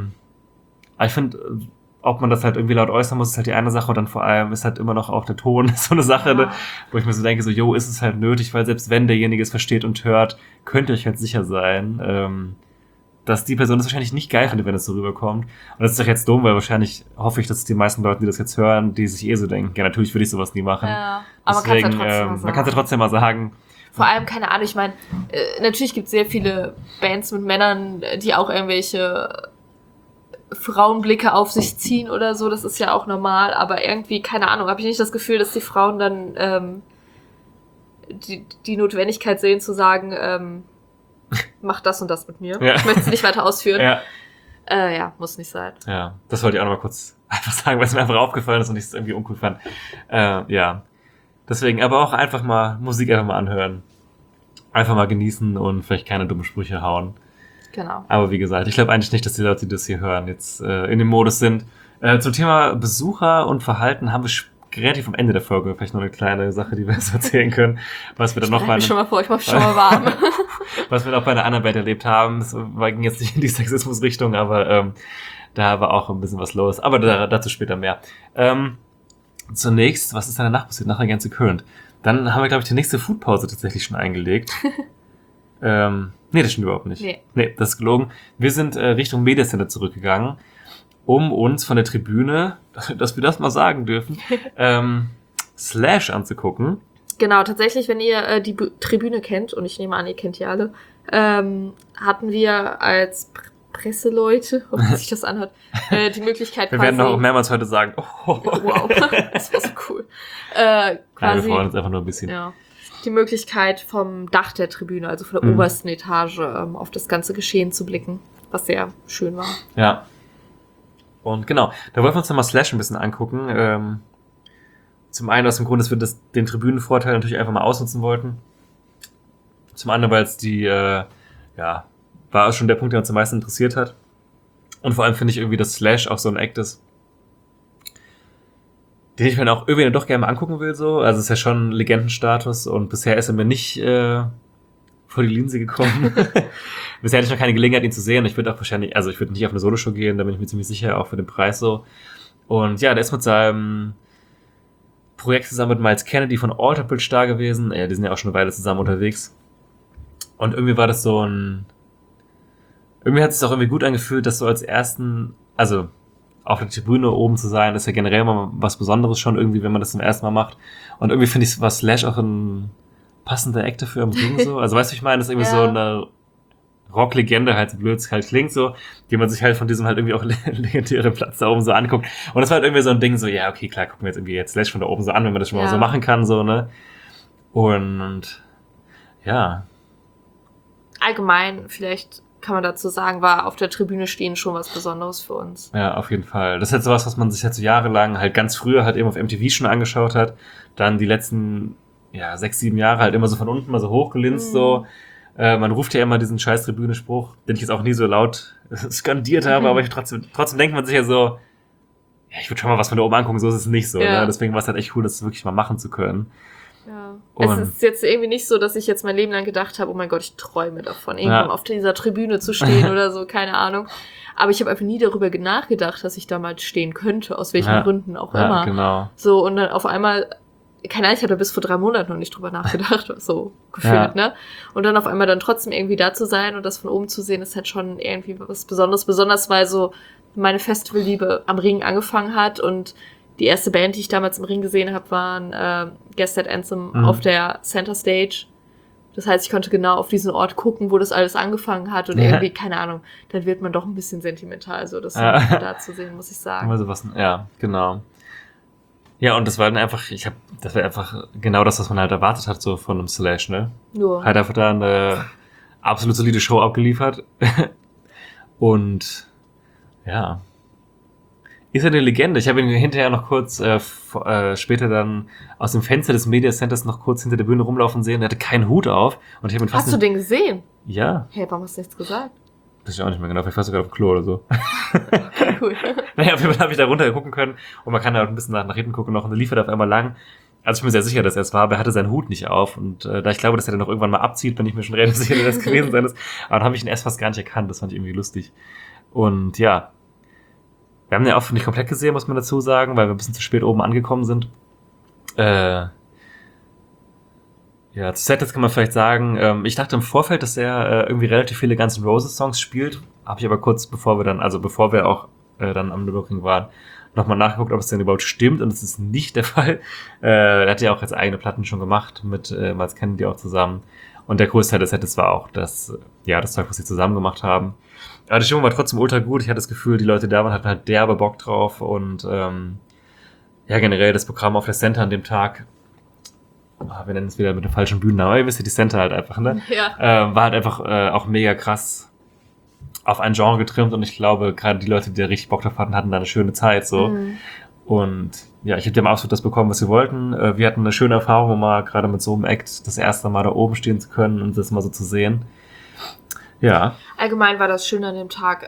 ich finde, ob man das halt irgendwie laut äußern muss, ist halt die eine Sache und dann vor allem ist halt immer noch auch der Ton so eine Sache, ne, wo ich mir so denke, so, ist es halt nötig, weil selbst wenn derjenige es versteht und hört, könnt ihr euch halt sicher sein, dass die Person das wahrscheinlich nicht geil findet, wenn es so rüberkommt. Und das ist doch jetzt dumm, weil wahrscheinlich hoffe ich, dass die meisten Leute, die das jetzt hören, die sich so denken, ja, natürlich würde ich sowas nie machen. Ja, aber deswegen, man kann es ja trotzdem mal sagen. man kann es ja trotzdem mal sagen. Vor allem, keine Ahnung, ich meine, natürlich gibt es sehr viele Bands mit Männern, die auch irgendwelche Frauenblicke auf sich ziehen oder so, das ist ja auch normal, aber irgendwie, keine Ahnung, habe ich nicht das Gefühl, dass die Frauen dann die Notwendigkeit sehen zu sagen, mach das und das mit mir. Ja. Ich möchte es nicht weiter ausführen. Ja. Ja, muss nicht sein. Ja, das wollte ich auch noch mal kurz einfach sagen, weil es mir einfach aufgefallen ist und ich es irgendwie uncool fand. Ja, deswegen, aber auch einfach mal Musik einfach mal anhören. Einfach mal genießen und vielleicht keine dummen Sprüche hauen. Genau. Aber wie gesagt, ich glaube eigentlich nicht, dass die Leute, die das hier hören, jetzt in dem Modus sind. Zum Thema Besucher und Verhalten haben wir relativ am Ende der Folge vielleicht noch eine kleine Sache, die wir jetzt erzählen können, was wir dann noch Ich schon mal vor, ich mach mich schon mal warm. was wir noch bei einer anderen Band erlebt haben. Das ging jetzt nicht in die Sexismus-Richtung, aber da war auch ein bisschen was los. Aber dazu später mehr. Zunächst, was ist danach passiert? Nach der ganzen Current. Dann haben wir, glaube ich, die nächste Foodpause tatsächlich schon eingelegt. Nee, das stimmt überhaupt nicht. Nee, das ist gelogen. Wir sind Richtung Media Center zurückgegangen, um uns von der Tribüne, dass wir das mal sagen dürfen, Slash anzugucken. Genau, tatsächlich, wenn ihr die Tribüne kennt, und ich nehme an, ihr kennt die alle, hatten wir als Presseleute, ob sich das anhört, die Möglichkeit wir quasi... werden noch mehrmals heute sagen, Wow, das war so cool. Nein, Quasi, wir freuen uns einfach nur ein bisschen. ja, die Möglichkeit vom Dach der Tribüne, also von der obersten Etage, auf das ganze Geschehen zu blicken, was sehr schön war. Ja. Und genau, da wollten wir uns nochmal Slash ein bisschen angucken. Zum einen aus dem Grund, dass wir den Tribünenvorteil natürlich einfach mal ausnutzen wollten. Zum anderen, weil es war schon der Punkt, der uns am meisten interessiert hat. Und vor allem finde ich irgendwie, dass Slash auch so ein Act ist, den ich mir auch irgendwie doch gerne mal angucken will, so. Also es ist ja schon Legendenstatus und bisher ist er mir nicht vor die Linse gekommen. Bisher hatte ich noch keine Gelegenheit, ihn zu sehen. Ich würde auch wahrscheinlich, also ich würde nicht auf eine Soloshow gehen, da bin ich mir ziemlich sicher, auch für den Preis so. Und ja, der ist mit seinem Projekt zusammen mit Miles Kennedy von Alter Bridge da gewesen. Ja, die sind ja auch schon eine Weile zusammen unterwegs. Und irgendwie war das so irgendwie hat es sich auch irgendwie gut angefühlt, dass so als ersten, also auf der Tribüne oben zu sein, ist ja generell mal was Besonderes schon irgendwie, wenn man das zum ersten Mal macht. Und irgendwie finde ich, war Slash auch ein passender Act dafür im Ring so. Also weißt du, ich meine, das ist irgendwie so eine Rocklegende, halt so blöd es halt klingt so, die man sich halt von diesem halt irgendwie auch legendären Platz da oben so anguckt. Und das war halt irgendwie so ein Ding so, ja, okay, klar, gucken wir jetzt irgendwie jetzt Slash von da oben so an, wenn man das schon mal so machen kann, so, ne? Und ja. Allgemein, vielleicht kann man dazu sagen, war auf der Tribüne stehen schon was Besonderes für uns. Ja, auf jeden Fall. Das ist halt sowas, was man sich halt so jahrelang halt ganz früher halt eben auf MTV schon angeschaut hat. Dann die letzten, 6, 7 Jahre halt immer so von unten mal so hochgelinst so. Man ruft ja immer diesen scheiß Tribüne-Spruch, den ich jetzt auch nie so laut skandiert habe, aber trotzdem denkt man sich ja so, ja, ich würde schon mal was von da oben angucken, so ist es nicht so. Ja. Ne? Deswegen war es halt echt cool, das wirklich mal machen zu können. Ja. Und es ist jetzt irgendwie nicht so, dass ich jetzt mein Leben lang gedacht habe, oh mein Gott, ich träume davon, irgendwann auf dieser Tribüne zu stehen oder so, keine Ahnung. Aber ich habe einfach nie darüber nachgedacht, dass ich da mal stehen könnte, aus welchen Gründen auch immer. Ja, genau. So, und dann auf einmal, keine Ahnung, ich hatte bis vor 3 Monaten noch nicht drüber nachgedacht, so gefühlt, ne? Und dann auf einmal dann trotzdem irgendwie da zu sein und das von oben zu sehen, ist halt schon irgendwie was Besonderes. Besonders, weil so meine Festivalliebe am Ring angefangen hat und die erste Band, die ich damals im Ring gesehen habe, waren Guess That Anthem auf der Center Stage. Das heißt, ich konnte genau auf diesen Ort gucken, wo das alles angefangen hat und irgendwie, keine Ahnung, dann wird man doch ein bisschen sentimental, so das da zu sehen, muss ich sagen. Immer sowas, ja, genau. Ja, und das war dann einfach, das war einfach genau das, was man halt erwartet hat, so von einem Slash, ne? Nur. Halt einfach da eine absolut solide Show abgeliefert. Und ja. Ist eine Legende. Ich habe ihn hinterher noch kurz später dann aus dem Fenster des Media Centers noch kurz hinter der Bühne rumlaufen sehen. Er hatte keinen Hut auf. Und ich habe ihn fast Hast du den gesehen? Ja. Hey, warum hast du nichts gesagt? Das ist ja auch nicht mehr genau. Vielleicht warst du gerade auf dem Klo oder so. Cool. Naja, auf jeden Fall habe ich da runter gucken können. Und man kann da auch ein bisschen nach hinten gucken noch. Und der lief halt auf einmal lang. Also ich bin mir sehr sicher, dass er es war, aber er hatte seinen Hut nicht auf. Und da ich glaube, dass er dann noch irgendwann mal abzieht, bin ich mir schon relativ sicher, dass das gewesen sein ist. Aber dann habe ich ihn erst fast gar nicht erkannt. Das fand ich irgendwie lustig. Und ja. Wir haben den auch nicht komplett gesehen, muss man dazu sagen, weil wir ein bisschen zu spät oben angekommen sind. Ja, zu Set jetzt kann man vielleicht sagen, ich dachte im Vorfeld, dass er irgendwie relativ viele Guns N' Roses Songs spielt, habe ich aber kurz, bevor wir auch dann am Nürburgring waren, nochmal nachgeguckt, ob es denn überhaupt stimmt, und es ist nicht der Fall. Er hat ja auch jetzt eigene Platten schon gemacht, mit Miles Kennedy auch zusammen. Und der Großteil des Sets war auch das Zeug, was sie zusammen gemacht haben. Aber die Stimmung war trotzdem ultra gut. Ich hatte das Gefühl, die Leute da waren, hatten halt derbe Bock drauf. Und generell das Programm auf der Center an dem Tag, wir nennen es wieder mit dem falschen Bühnennamen, aber ihr wisst ja, die Center halt einfach, ne? Ja. War halt einfach auch mega krass auf ein Genre getrimmt, und ich glaube, gerade die Leute, die da richtig Bock drauf hatten, hatten da eine schöne Zeit, so. Mhm. Und ja, ich habe dem absolut das bekommen, was wir wollten. Wir hatten eine schöne Erfahrung, mal gerade mit so einem Act das erste Mal da oben stehen zu können und das mal so zu sehen. Ja. Allgemein war das Schöne an dem Tag,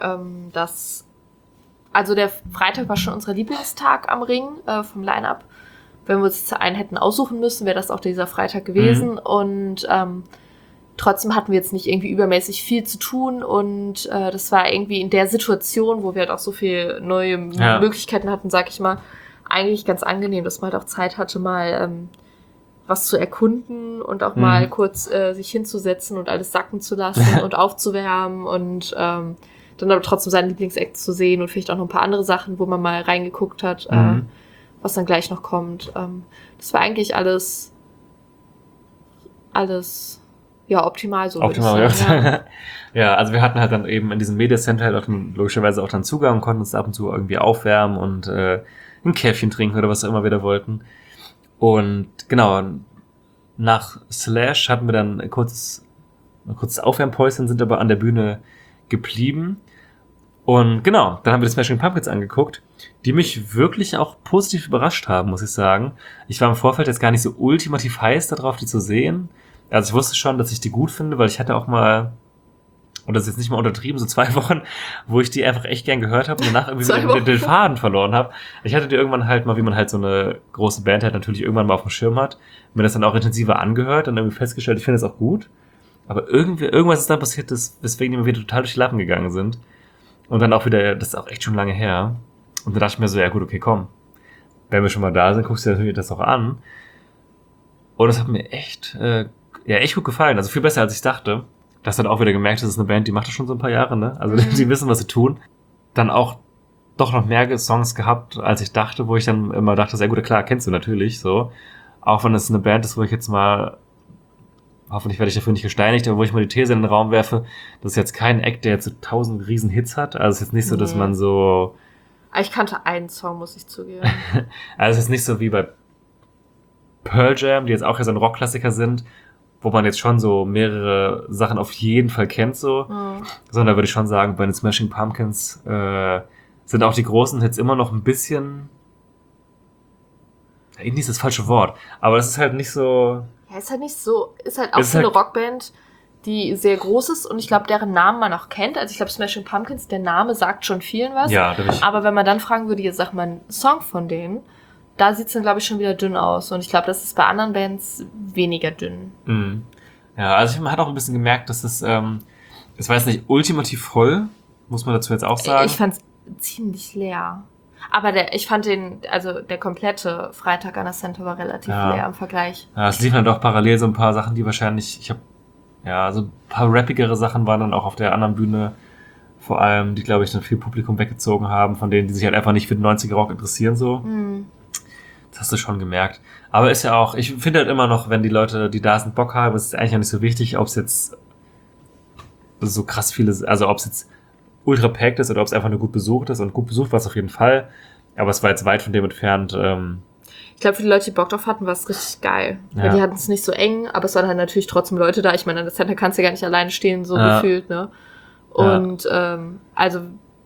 also der Freitag war schon unser Lieblingstag am Ring vom Line-Up. Wenn wir uns jetzt einen hätten aussuchen müssen, wäre das auch dieser Freitag gewesen. Mhm. Und trotzdem hatten wir jetzt nicht irgendwie übermäßig viel zu tun. Und das war irgendwie in der Situation, wo wir halt auch so viele neue Möglichkeiten hatten, sag ich mal, eigentlich ganz angenehm, dass man halt auch Zeit hatte, mal was zu erkunden und auch mal kurz sich hinzusetzen und alles sacken zu lassen und aufzuwärmen und dann aber trotzdem seinen Lieblingseck zu sehen und vielleicht auch noch ein paar andere Sachen, wo man mal reingeguckt hat, was dann gleich noch kommt. Das war eigentlich alles optimal so. Optimal, würde ich sagen. ja. Ja, also wir hatten halt dann eben in diesem Media Center halt auch logischerweise auch dann Zugang und konnten uns ab und zu irgendwie aufwärmen und ein Käffchen trinken oder was auch immer wir da wollten. Und genau, nach Slash hatten wir dann ein kurzes Aufwärmpäuschen, sind aber an der Bühne geblieben. Und genau, dann haben wir die Smashing Pumpkins angeguckt, die mich wirklich auch positiv überrascht haben, muss ich sagen. Ich war im Vorfeld jetzt gar nicht so ultimativ heiß darauf, die zu sehen. Also ich wusste schon, dass ich die gut finde, weil ich hatte auch mal, und das ist jetzt nicht mal untertrieben, so 2 Wochen, wo ich die einfach echt gern gehört habe und danach irgendwie wieder den Faden verloren habe. Ich hatte die irgendwann halt mal, wie man halt so eine große Band halt natürlich irgendwann mal auf dem Schirm hat, mir das dann auch intensiver angehört und irgendwie festgestellt, ich finde das auch gut. Aber irgendwas ist dann passiert, weswegen die mir wieder total durch die Lappen gegangen sind. Und dann auch wieder, das ist auch echt schon lange her. Und dann dachte ich mir so, ja gut, okay, komm. Wenn wir schon mal da sind, guckst du dir natürlich das auch an. Und das hat mir echt gut gefallen. Also viel besser, als ich dachte. Das hat auch wieder gemerkt, das ist eine Band, die macht das schon so ein paar Jahre, ne? Also die wissen, was sie tun. Dann auch doch noch mehr Songs gehabt, als ich dachte, wo ich dann immer dachte, sehr gut, klar, kennst du natürlich, so. Auch wenn es eine Band ist, wo ich jetzt mal, hoffentlich werde ich dafür nicht gesteinigt, aber wo ich mal die These in den Raum werfe, das ist jetzt kein Act, der jetzt so 1000 riesen Hits hat. Also es ist jetzt nicht so, dass man so... Ich kannte einen Song, muss ich zugeben. Also es ist nicht so wie bei Pearl Jam, die jetzt auch ja so ein Rockklassiker sind, wo man jetzt schon so mehrere Sachen auf jeden Fall kennt, so. Sondern da würde ich schon sagen, bei den Smashing Pumpkins sind auch die großen Hits immer noch ein bisschen... Irgendwie ist das falsche Wort, aber es ist halt nicht so... Ja, ist halt nicht so... Ist halt auch so eine Rockband, die sehr groß ist und ich glaube, deren Namen man auch kennt. Also ich glaube, Smashing Pumpkins, der Name sagt schon vielen was. Ja, aber wenn man dann fragen würde, jetzt sag mal einen Song von denen, da sieht's dann, glaube ich, schon wieder dünn aus. Und ich glaube, das ist bei anderen Bands weniger dünn. Mhm. Ja, also man hat auch ein bisschen gemerkt, dass es war jetzt nicht ultimativ voll, muss man dazu jetzt auch sagen. Ich fand's ziemlich leer. Aber ich fand der komplette Freitag an der Center war relativ leer im Vergleich. Ja, es liefen dann doch parallel so ein paar Sachen, die wahrscheinlich, so ein paar rappigere Sachen waren dann auch auf der anderen Bühne, vor allem, die, glaube ich, dann viel Publikum weggezogen haben, von denen, die sich halt einfach nicht für den 90er Rock interessieren, so. Das hast du schon gemerkt. Aber ist ja auch, ich finde halt immer noch, wenn die Leute, die da sind, Bock haben, ist es eigentlich auch nicht so wichtig, ob es jetzt so krass viele, also ob es jetzt ultra packed ist oder ob es einfach nur gut besucht ist. Und gut besucht war es auf jeden Fall. Aber es war jetzt weit von dem entfernt. Ich glaube, für die Leute, die Bock drauf hatten, war es richtig geil. Ja. Weil die hatten es nicht so eng, aber es waren halt natürlich trotzdem Leute da. Ich meine, an der Center kannst du ja gar nicht alleine stehen, so gefühlt, ne? Und also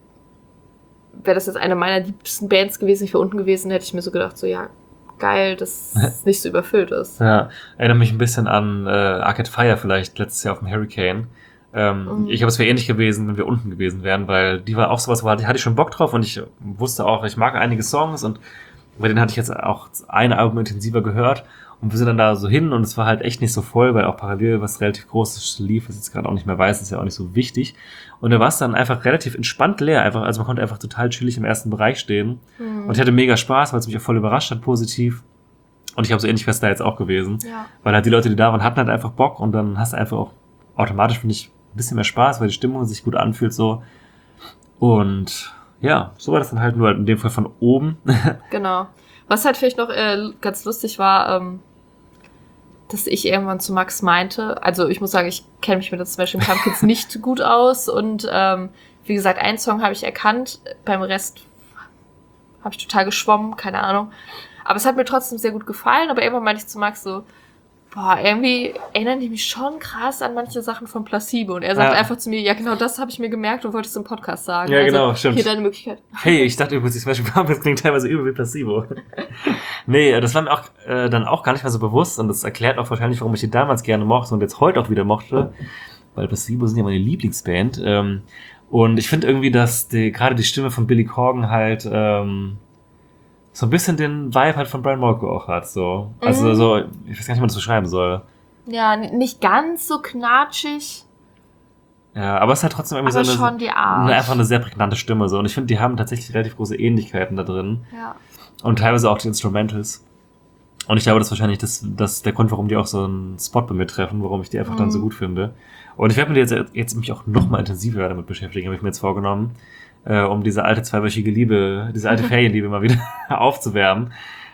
wäre das jetzt eine meiner liebsten Bands gewesen, ich wäre unten gewesen, hätte ich mir so gedacht, so ja, geil, dass es nicht so überfüllt ist. Ja, erinnere mich ein bisschen an Arcade Fire vielleicht, letztes Jahr auf dem Hurricane. Ich glaube, es wäre ähnlich gewesen, wenn wir unten gewesen wären, weil die war auch sowas, wo hatte ich schon Bock drauf und ich wusste auch, ich mag einige Songs und bei denen hatte ich jetzt auch ein Album intensiver gehört und wir sind dann da so hin und es war halt echt nicht so voll, weil auch parallel was relativ Großes lief, was ich jetzt gerade auch nicht mehr weiß, ist ja auch nicht so wichtig. Und da war es dann einfach relativ entspannt leer, einfach, also man konnte einfach total chillig im ersten Bereich stehen und ich hatte mega Spaß, weil es mich auch voll überrascht hat, positiv. Und ich habe so ähnlich fest da jetzt auch gewesen, weil halt die Leute, die da waren, hatten halt einfach Bock und dann hast du einfach auch automatisch, finde ich, ein bisschen mehr Spaß, weil die Stimmung sich gut anfühlt so. Und ja, so war das dann halt nur in dem Fall von oben. Genau. Was halt vielleicht noch ganz lustig war, dass ich irgendwann zu Max meinte, also ich muss sagen, ich kenne mich mit den Smashing Pumpkins nicht gut aus und wie gesagt, einen Song habe ich erkannt, beim Rest habe ich total geschwommen, keine Ahnung. Aber es hat mir trotzdem sehr gut gefallen, aber irgendwann meinte ich zu Max so, boah, irgendwie erinnern die mich schon krass an manche Sachen von Placebo. Und er sagt einfach zu mir, ja genau das habe ich mir gemerkt und wollte es im Podcast sagen. Ja, genau, stimmt. Hier deine Möglichkeit. Hey, ich dachte übrigens, die Smashing Pumpkins klingt teilweise übel wie Placebo. Nee, das war mir auch dann auch gar nicht mehr so bewusst und das erklärt auch wahrscheinlich, warum ich die damals gerne mochte und jetzt heute auch wieder mochte, weil Placebo sind ja meine Lieblingsband. Und ich finde irgendwie, dass gerade die Stimme von Billy Corgan halt so ein bisschen den Vibe halt von Brian Molko auch hat. So. Also so, ich weiß gar nicht, wie man das beschreiben soll. Ja, nicht ganz so knatschig. Ja, aber es hat trotzdem irgendwie aber so schon die Art. einfach eine sehr prägnante Stimme. So. Und ich finde, die haben tatsächlich relativ große Ähnlichkeiten da drin. Ja. Und teilweise auch die Instrumentals. Und ich glaube, das ist wahrscheinlich das der Grund, warum die auch so einen Spot bei mir treffen, warum ich die einfach dann so gut finde. Und ich werde mir jetzt mich auch noch mal intensiver damit beschäftigen, habe ich mir jetzt vorgenommen, um diese alte zweiwöchige Liebe, diese alte Ferienliebe mal wieder aufzuwärmen.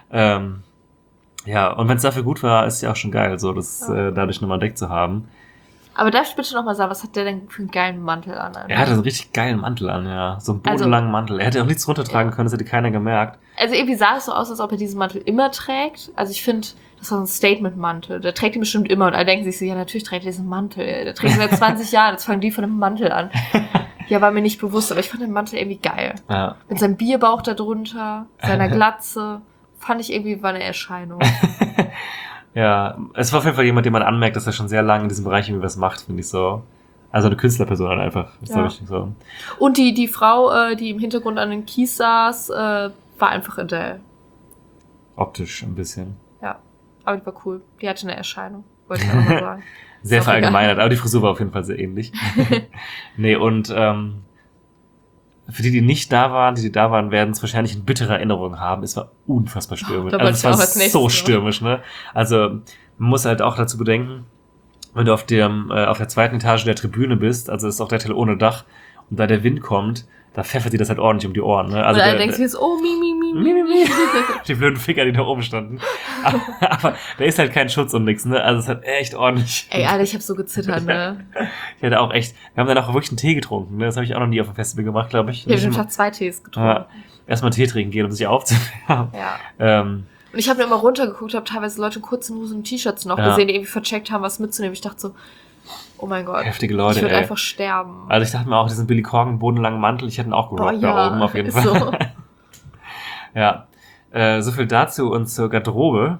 Ja, und wenn es dafür gut war, ist ja auch schon geil, so das dadurch nochmal entdeckt zu haben. Aber darfst du bitte noch mal sagen, was hat der denn für einen geilen Mantel an? Er hatte einen richtig geilen Mantel an, ja. So einen bodenlangen Mantel. Er hätte auch nichts runtertragen können, das hätte keiner gemerkt. Also irgendwie sah es so aus, als ob er diesen Mantel immer trägt. Also ich finde, das war so ein Statement-Mantel. Der trägt ihn bestimmt immer. Und alle denken sich so, ja, natürlich trägt er diesen Mantel. Der trägt ihn seit 20 Jahren. Jetzt fangen die von dem Mantel an. Ja, war mir nicht bewusst, aber ich fand den Mantel irgendwie geil. Ja. Mit seinem Bierbauch da drunter, seiner Glatze. Fand ich irgendwie, war eine Erscheinung. Ja, es war auf jeden Fall jemand, den man anmerkt, dass er schon sehr lange in diesem Bereich irgendwie was macht, finde ich so. Also eine Künstlerperson halt einfach, ist glaube ich so. Und die Frau, die im Hintergrund an den Kies saß, war einfach Adele. Optisch ein bisschen. Ja, aber die war cool. Die hatte eine Erscheinung, wollte ich auch mal sagen. Sehr verallgemeinert, aber die Frisur war auf jeden Fall sehr ähnlich. Nee, und für die nicht da waren, die da waren, werden es wahrscheinlich in bittere Erinnerungen haben. Es war unfassbar stürmisch. Da Also es war so noch. stürmisch, ne? Also man muss halt auch dazu bedenken, wenn du auf der zweiten Etage der Tribüne bist, also ist auch der Teil ohne Dach, und da der Wind kommt, da pfeffert dir das halt ordentlich um die Ohren, ne? Also und dann denkst du jetzt, oh, mi. Die blöden Ficker, die da oben standen. Aber da ist halt kein Schutz und nix, ne? Also es hat echt ordentlich. Ey, Alter, ich hab so gezittert, ne? Ich hatte auch echt, wir haben dann auch wirklich einen Tee getrunken, ne? Das habe ich auch noch nie auf dem Festival gemacht, glaube ich. Ich habe schon 2 Tees getrunken. Ja, erstmal Tee trinken gehen, um sich aufzuwärmen. Ja. Und ich habe mir immer runtergeguckt, habe teilweise Leute in kurzen Hosen und T-Shirts noch gesehen, die irgendwie vercheckt haben, was mitzunehmen. Ich dachte so, oh mein Gott. Heftige Leute, ich würde einfach sterben. Also ich dachte mir auch, diesen Billy Corgan bodenlangen Mantel, ich hätte ihn auch gerockt da oben auf jeden Fall. So. Ja. So viel dazu und zur Garderobe.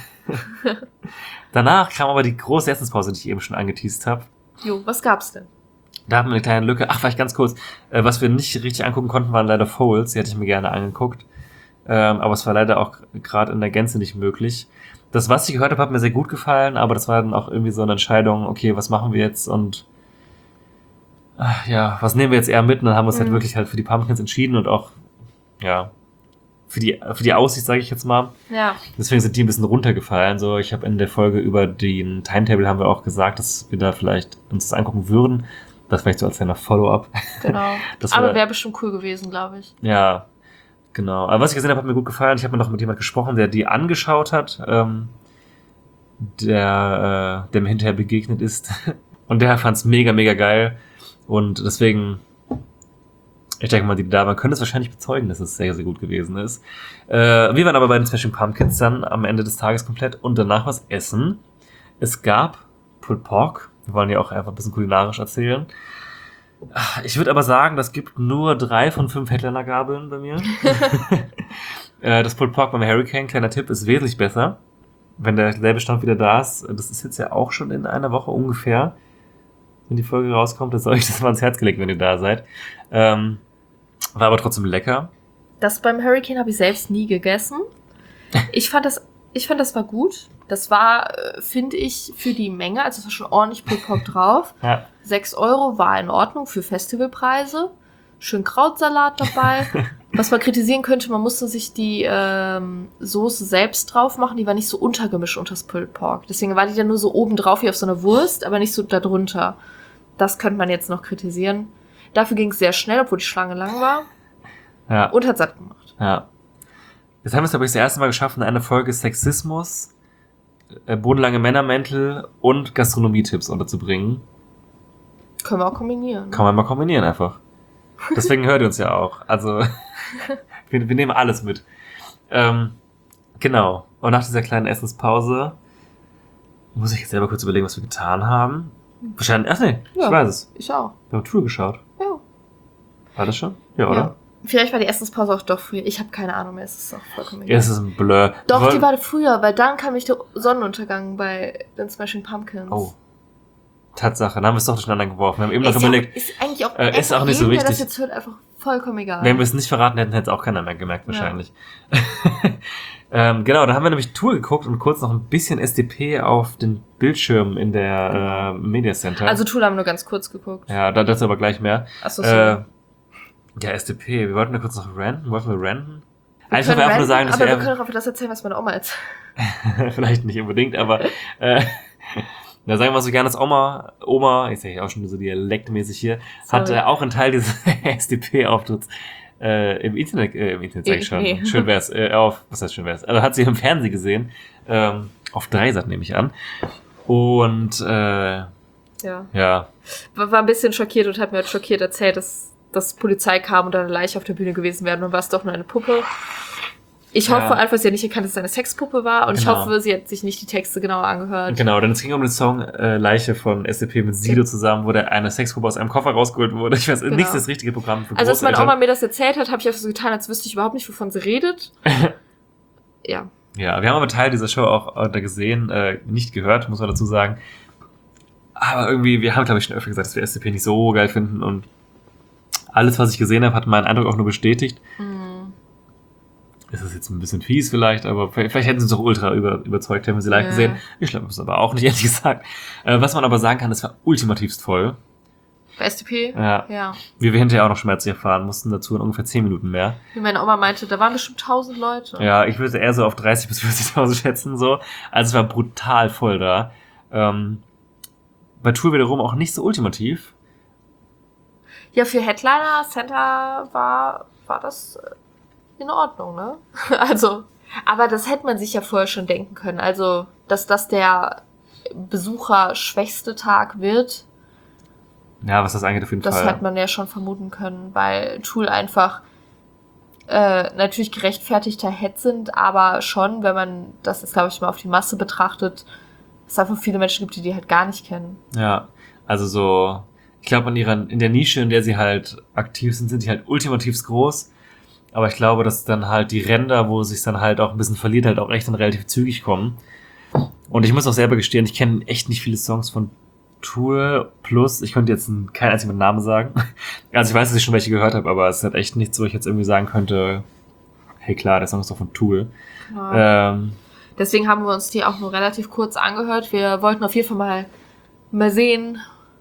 Danach kam aber die große Essenspause, die ich eben schon angeteased habe. Jo, was gab's denn? Da hatten wir eine kleine Lücke. Ach, vielleicht ganz kurz. Was wir nicht richtig angucken konnten, waren leider Foals. Die hätte ich mir gerne angeguckt. Aber es war leider auch gerade in der Gänze nicht möglich. Das, was ich gehört habe, hat mir sehr gut gefallen, aber das war dann auch irgendwie so eine Entscheidung, okay, was machen wir jetzt und ja, was nehmen wir jetzt eher mit? Und dann haben wir uns halt wirklich halt für die Pumpkins entschieden und auch, ja, für die Aussicht, sage ich jetzt mal. Ja. Deswegen sind die ein bisschen runtergefallen. So, ich habe in der Folge über den Timetable haben wir auch gesagt, dass wir da vielleicht uns das angucken würden. Das vielleicht so als kleiner Follow-up. Genau. Aber wäre bestimmt cool gewesen, glaube ich. Ja, genau. Aber was ich gesehen habe, hat mir gut gefallen. Ich habe mir noch mit jemand gesprochen, der die angeschaut hat, der mir hinterher begegnet ist. Und der fand es mega, mega geil. Und deswegen, ich denke mal, die da waren, können es wahrscheinlich bezeugen, dass es sehr, sehr gut gewesen ist. Wir waren aber bei den Smashing Pumpkins dann am Ende des Tages komplett und danach was essen. Es gab Pulled Pork. Wir wollen ja auch einfach ein bisschen kulinarisch erzählen. Ich würde aber sagen, das gibt nur 3 von 5 Headliner-Gabeln bei mir. Das Pulled Pork beim Hurricane, kleiner Tipp, ist wesentlich besser. Wenn derselbe Stand wieder da ist. Das ist jetzt ja auch schon in einer Woche ungefähr. Wenn die Folge rauskommt, dann soll ich das mal ans Herz gelegt, wenn ihr da seid. War aber trotzdem lecker. Das beim Hurricane habe ich selbst nie gegessen. Ich fand das war gut. Das war, finde ich, für die Menge, also es war schon ordentlich Pulled Pork drauf. Ja. 6 € war in Ordnung für Festivalpreise. Schön Krautsalat dabei. Was man kritisieren könnte, man musste sich die Soße selbst drauf machen. Die war nicht so untergemischt unter das Pulled Pork. Deswegen war die dann nur so oben drauf wie auf so einer Wurst, aber nicht so da drunter. Das könnte man jetzt noch kritisieren. Dafür ging es sehr schnell, obwohl die Schlange lang war. Ja. Und hat satt gemacht. Ja. Jetzt haben wir es, glaube ich, das erste Mal geschafft, in einer Folge Sexismus, bodenlange Männermäntel und Gastronomie-Tipps unterzubringen. Können wir auch kombinieren. Kann man mal kombinieren einfach. Deswegen hört ihr uns ja auch. Also, wir nehmen alles mit. Genau. Und nach dieser kleinen Essenspause muss ich jetzt selber kurz überlegen, was wir getan haben. Wahrscheinlich, ich weiß es. Ich auch. Wir haben Tour geschaut. Ja. War das schon? Ja, oder? Ja. Vielleicht war die Essenspause auch doch früher. Ich habe keine Ahnung mehr. Es ist auch vollkommen Ja, egal. es ist ein Blur. Doch, die war früher, weil dann kam nicht der Sonnenuntergang bei den Smashing Pumpkins. Oh. Tatsache, dann haben wir es doch durcheinander geworfen. Wir haben eben noch Ist überlegt, ist eigentlich auch, ist auch nicht so jedem, wichtig. der das jetzt hört, einfach vollkommen egal. wenn wir es nicht verraten hätten, hätte es auch keiner mehr gemerkt, wahrscheinlich. Genau, da haben wir nämlich Tour geguckt und kurz noch ein bisschen SDP auf den Bildschirm in der Media Center. Also Tool haben wir nur ganz kurz geguckt. Ja, dazu aber gleich mehr. Achso, so. Ja, SDP, wir wollten da kurz noch ranten. Wollten wir ranten? Wir Eigentlich wollten wir einfach nur sagen, dass aber wir wir können doch einfach das erzählen, was meine Oma erzählt. vielleicht nicht unbedingt, aber da sagen wir mal so gerne, dass Oma, ich sage ja auch schon so dialektmäßig hier, hat Sorry. auch einen Teil dieses SDP-Auftritts im Internet sag ich schon. Nee. Schön wär's, was heißt schön wär's? Also hat sie im Fernsehen gesehen, auf Dreisat nehme ich an. Und Ja. ja, War ein bisschen schockiert und hat mir halt schockiert erzählt, dass Polizei kam und da eine Leiche auf der Bühne gewesen wäre. Und dann war es doch nur eine Puppe. Ich hoffe einfach, sie hat nicht erkannt, dass es eine Sexpuppe war. Und Genau. ich hoffe, sie hat sich nicht die Texte genauer angehört. genau, denn es ging um den Song Leiche von SDP mit Sido zusammen, wo eine Sexpuppe aus einem Koffer rausgeholt wurde. Ich weiß, nicht das richtige Programm für Also als meine Großeltern. Oma mir das erzählt hat, habe ich einfach so getan, als wüsste ich überhaupt nicht, wovon sie redet. Ja. Ja, wir haben aber Teil dieser Show auch da gesehen, nicht gehört, muss man dazu sagen. Aber irgendwie, wir haben, glaube ich, schon öfter gesagt, dass wir SDP nicht so geil finden und alles, was ich gesehen habe, hat meinen Eindruck auch nur bestätigt. Das ist jetzt ein bisschen fies vielleicht, aber vielleicht hätten sie uns auch ultra überzeugt, hätten wir sie live gesehen. Ich glaube, das ist aber auch nicht, ehrlich gesagt. Was man aber sagen kann, es war ultimativst voll. Bei SDP? Ja. Ja. Wie wir hinterher auch noch schmerzlich erfahren mussten, dazu in ungefähr 10 Minuten mehr. Wie meine Oma meinte, da waren bestimmt 1000 Leute. Ja, ich würde eher so auf 30.000 bis 40.000 schätzen, so. Also es war brutal voll da. Bei Tour wiederum auch nicht so ultimativ. Ja, für Headliner Center war das in Ordnung, ne? Also, aber das hätte man sich ja vorher schon denken können. Also, dass das der besucherschwächste Tag wird, Ja, was das angeht, auf jeden das Fall. hätte man ja schon vermuten können, weil Tool einfach natürlich gerechtfertigter Head sind, aber schon, wenn man das jetzt, glaube ich, mal auf die Masse betrachtet, es einfach viele Menschen gibt, die halt gar nicht kennen. Ja, also so, ich glaube, in der Nische, in der sie halt aktiv sind die halt ultimativst groß. Aber ich glaube, dass dann halt die Ränder, wo es sich dann halt auch ein bisschen verliert, halt auch echt dann relativ zügig kommen. Und ich muss auch selber gestehen, ich kenne echt nicht viele Songs von Tool, plus, ich könnte jetzt keinen einzigen Namen sagen. Also ich weiß, dass ich schon welche gehört habe, aber es ist halt echt nichts, wo ich jetzt irgendwie sagen könnte, hey klar, der Song ist doch von Tool. Genau. Deswegen haben wir uns die auch nur relativ kurz angehört. Wir wollten auf jeden Fall mal sehen,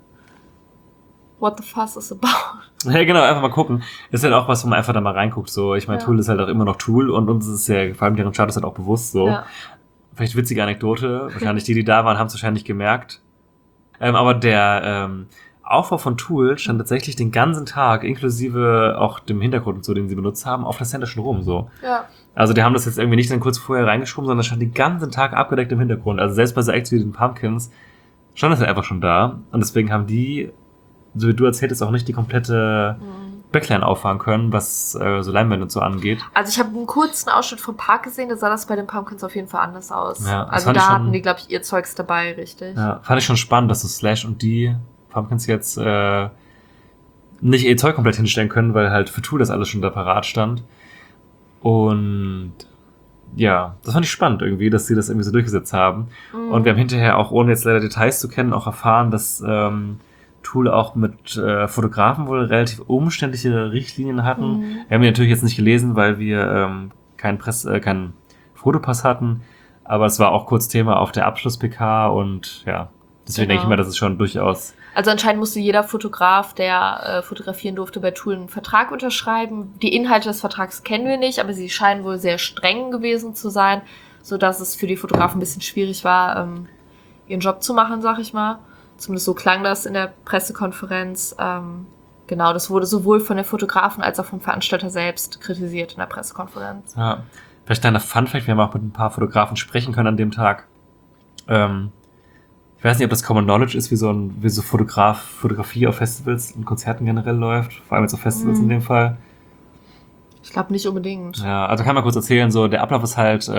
what the fuss is about. Ja, genau, einfach mal gucken. Das ist halt auch was, wo man einfach da mal reinguckt. So, ich meine, Ja. Tool ist halt auch immer noch Tool und uns ist ja, vor allem deren Chart ist halt auch bewusst so. Ja. Vielleicht witzige Anekdote. Wahrscheinlich die da waren, haben es wahrscheinlich gemerkt. Aber der Aufbau von Tool stand tatsächlich den ganzen Tag, inklusive auch dem Hintergrund und so, den sie benutzt haben, auf der Center schon rum. So. Ja. Also die haben das jetzt irgendwie nicht dann kurz vorher reingeschoben, sondern stand den ganzen Tag abgedeckt im Hintergrund. Also selbst bei so Acts wie den Pumpkins stand das halt einfach schon da. Und deswegen haben die, so wie du erzähltest, auch nicht die komplette Backline auffahren können, was so Leinwände und so angeht. Also ich habe einen kurzen Ausschnitt vom Park gesehen, da sah das bei den Pumpkins auf jeden Fall anders aus. Ja, das also fand ich da schon- hatten die, glaube ich, ihr Zeugs dabei, richtig. Ja, fand ich schon spannend, dass so Slash und die Pumpkins jetzt nicht ihr Zeug komplett hinstellen können, weil halt für Tool das alles schon da parat stand. Und ja, das fand ich spannend irgendwie, dass sie das irgendwie so durchgesetzt haben. Und wir haben hinterher auch, ohne jetzt leider Details zu kennen, auch erfahren, dass Tool auch mit Fotografen wohl relativ umständliche Richtlinien hatten. Wir haben die natürlich jetzt nicht gelesen, weil wir keinen Fotopass hatten, aber es war auch kurz Thema auf der Abschluss-PK und ja, deswegen denke ich mal, das ist schon durchaus. Also anscheinend musste jeder Fotograf, der fotografieren durfte, bei Tool einen Vertrag unterschreiben. Die Inhalte des Vertrags kennen wir nicht, aber sie scheinen wohl sehr streng gewesen zu sein, sodass es für die Fotografen ein bisschen schwierig war, ihren Job zu machen, sag ich mal. Zumindest so klang das in der Pressekonferenz. genau, das wurde sowohl von den Fotografen als auch vom Veranstalter selbst kritisiert in der Pressekonferenz. Ja. Vielleicht kleiner Funfact, wir haben auch mit ein paar Fotografen sprechen können an dem Tag. Ich weiß nicht, ob das Common Knowledge ist, wie so Fotografie auf Festivals und Konzerten generell läuft, vor allem jetzt auf Festivals in dem Fall. Ich glaube nicht unbedingt. Ja, also kann man kurz erzählen, so der Ablauf ist halt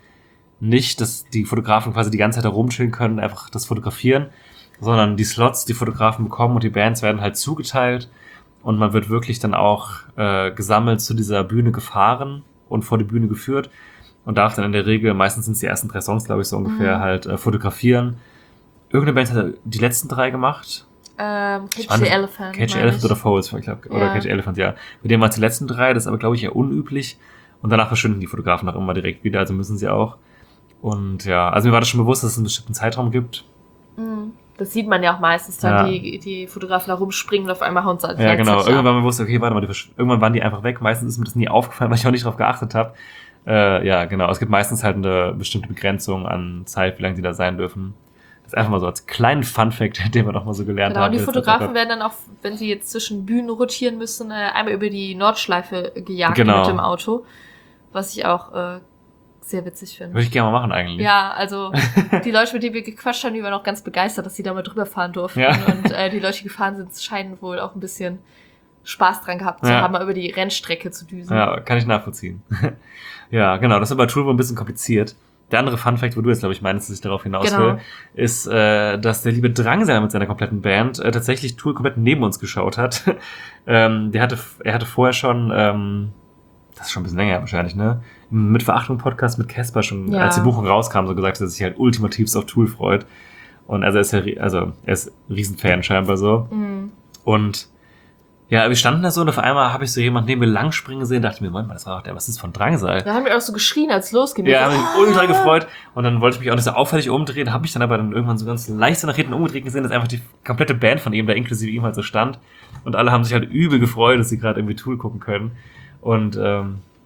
nicht, dass die Fotografen quasi die ganze Zeit da rumchillen können, einfach das fotografieren, sondern die Slots, die Fotografen bekommen und die Bands werden halt zugeteilt und man wird wirklich dann auch gesammelt zu dieser Bühne gefahren und vor die Bühne geführt und darf dann in der Regel, meistens sind es die ersten 3 Songs, glaube ich, so ungefähr, halt fotografieren. Irgendeine Band hat die letzten 3 gemacht. Cage the Elephant. Cage the Elephant oder Foles, ich glaube. Oder Cage the Elephant, ja. Mit denen waren es die letzten 3, das ist aber, glaube ich, eher unüblich. Und danach verschwinden die Fotografen auch immer direkt wieder, also müssen sie auch. Und ja, also mir war das schon bewusst, dass es einen bestimmten Zeitraum gibt. Das sieht man ja auch meistens, dann die Fotografen da rumspringen und auf einmal hauen sie an. Ja, genau. Irgendwann war mir bewusst, okay, warte mal, irgendwann waren die einfach weg. Meistens ist mir das nie aufgefallen, weil ich auch nicht drauf geachtet habe. Ja, genau. Es gibt meistens halt eine bestimmte Begrenzung an Zeit, wie lange die da sein dürfen. Das ist einfach mal so als kleinen Funfact, den wir noch mal so gelernt haben. Genau, und die Fotografen werden dann auch, wenn sie jetzt zwischen Bühnen rotieren müssen, einmal über die Nordschleife gejagt mit dem Auto. Was ich auch sehr witzig finde. Würde ich gerne mal machen eigentlich. Ja, also die Leute, mit denen wir gequatscht haben, die waren auch ganz begeistert, dass sie da mal drüber fahren durften. Ja. Und die Leute, die gefahren sind, scheinen wohl auch ein bisschen Spaß dran gehabt zu haben, mal über die Rennstrecke zu düsen. Ja, kann ich nachvollziehen. Ja, genau, das ist aber Tour ein bisschen kompliziert. Der andere Funfact, wo du jetzt, glaube ich, meinst, dass ich darauf hinaus will, ist, dass der liebe Drangsal mit seiner kompletten Band tatsächlich Tour komplett neben uns geschaut hat. Er hatte vorher schon, das ist schon ein bisschen länger wahrscheinlich, ne? Im Mit-Verachtung-Podcast mit Casper schon, als die Buchung rauskam, so gesagt, dass er sich halt ultimativst auf Tool freut. Und also er ist Riesenfan scheinbar so. Und ja, wir standen da so und auf einmal habe ich so jemanden neben mir langspringen gesehen, dachte mir, Moment mal, das war doch der, was ist von Drangsal? Da haben wir auch so geschrien, als es losging. Ja, haben mich ultra gefreut und dann wollte ich mich auch nicht so auffällig umdrehen, habe mich dann aber dann irgendwann so ganz leicht so nach hinten umgedreht gesehen, dass einfach die komplette Band von ihm, da inklusive ihm halt so stand und alle haben sich halt übel gefreut, dass sie gerade irgendwie Tool gucken können und ja,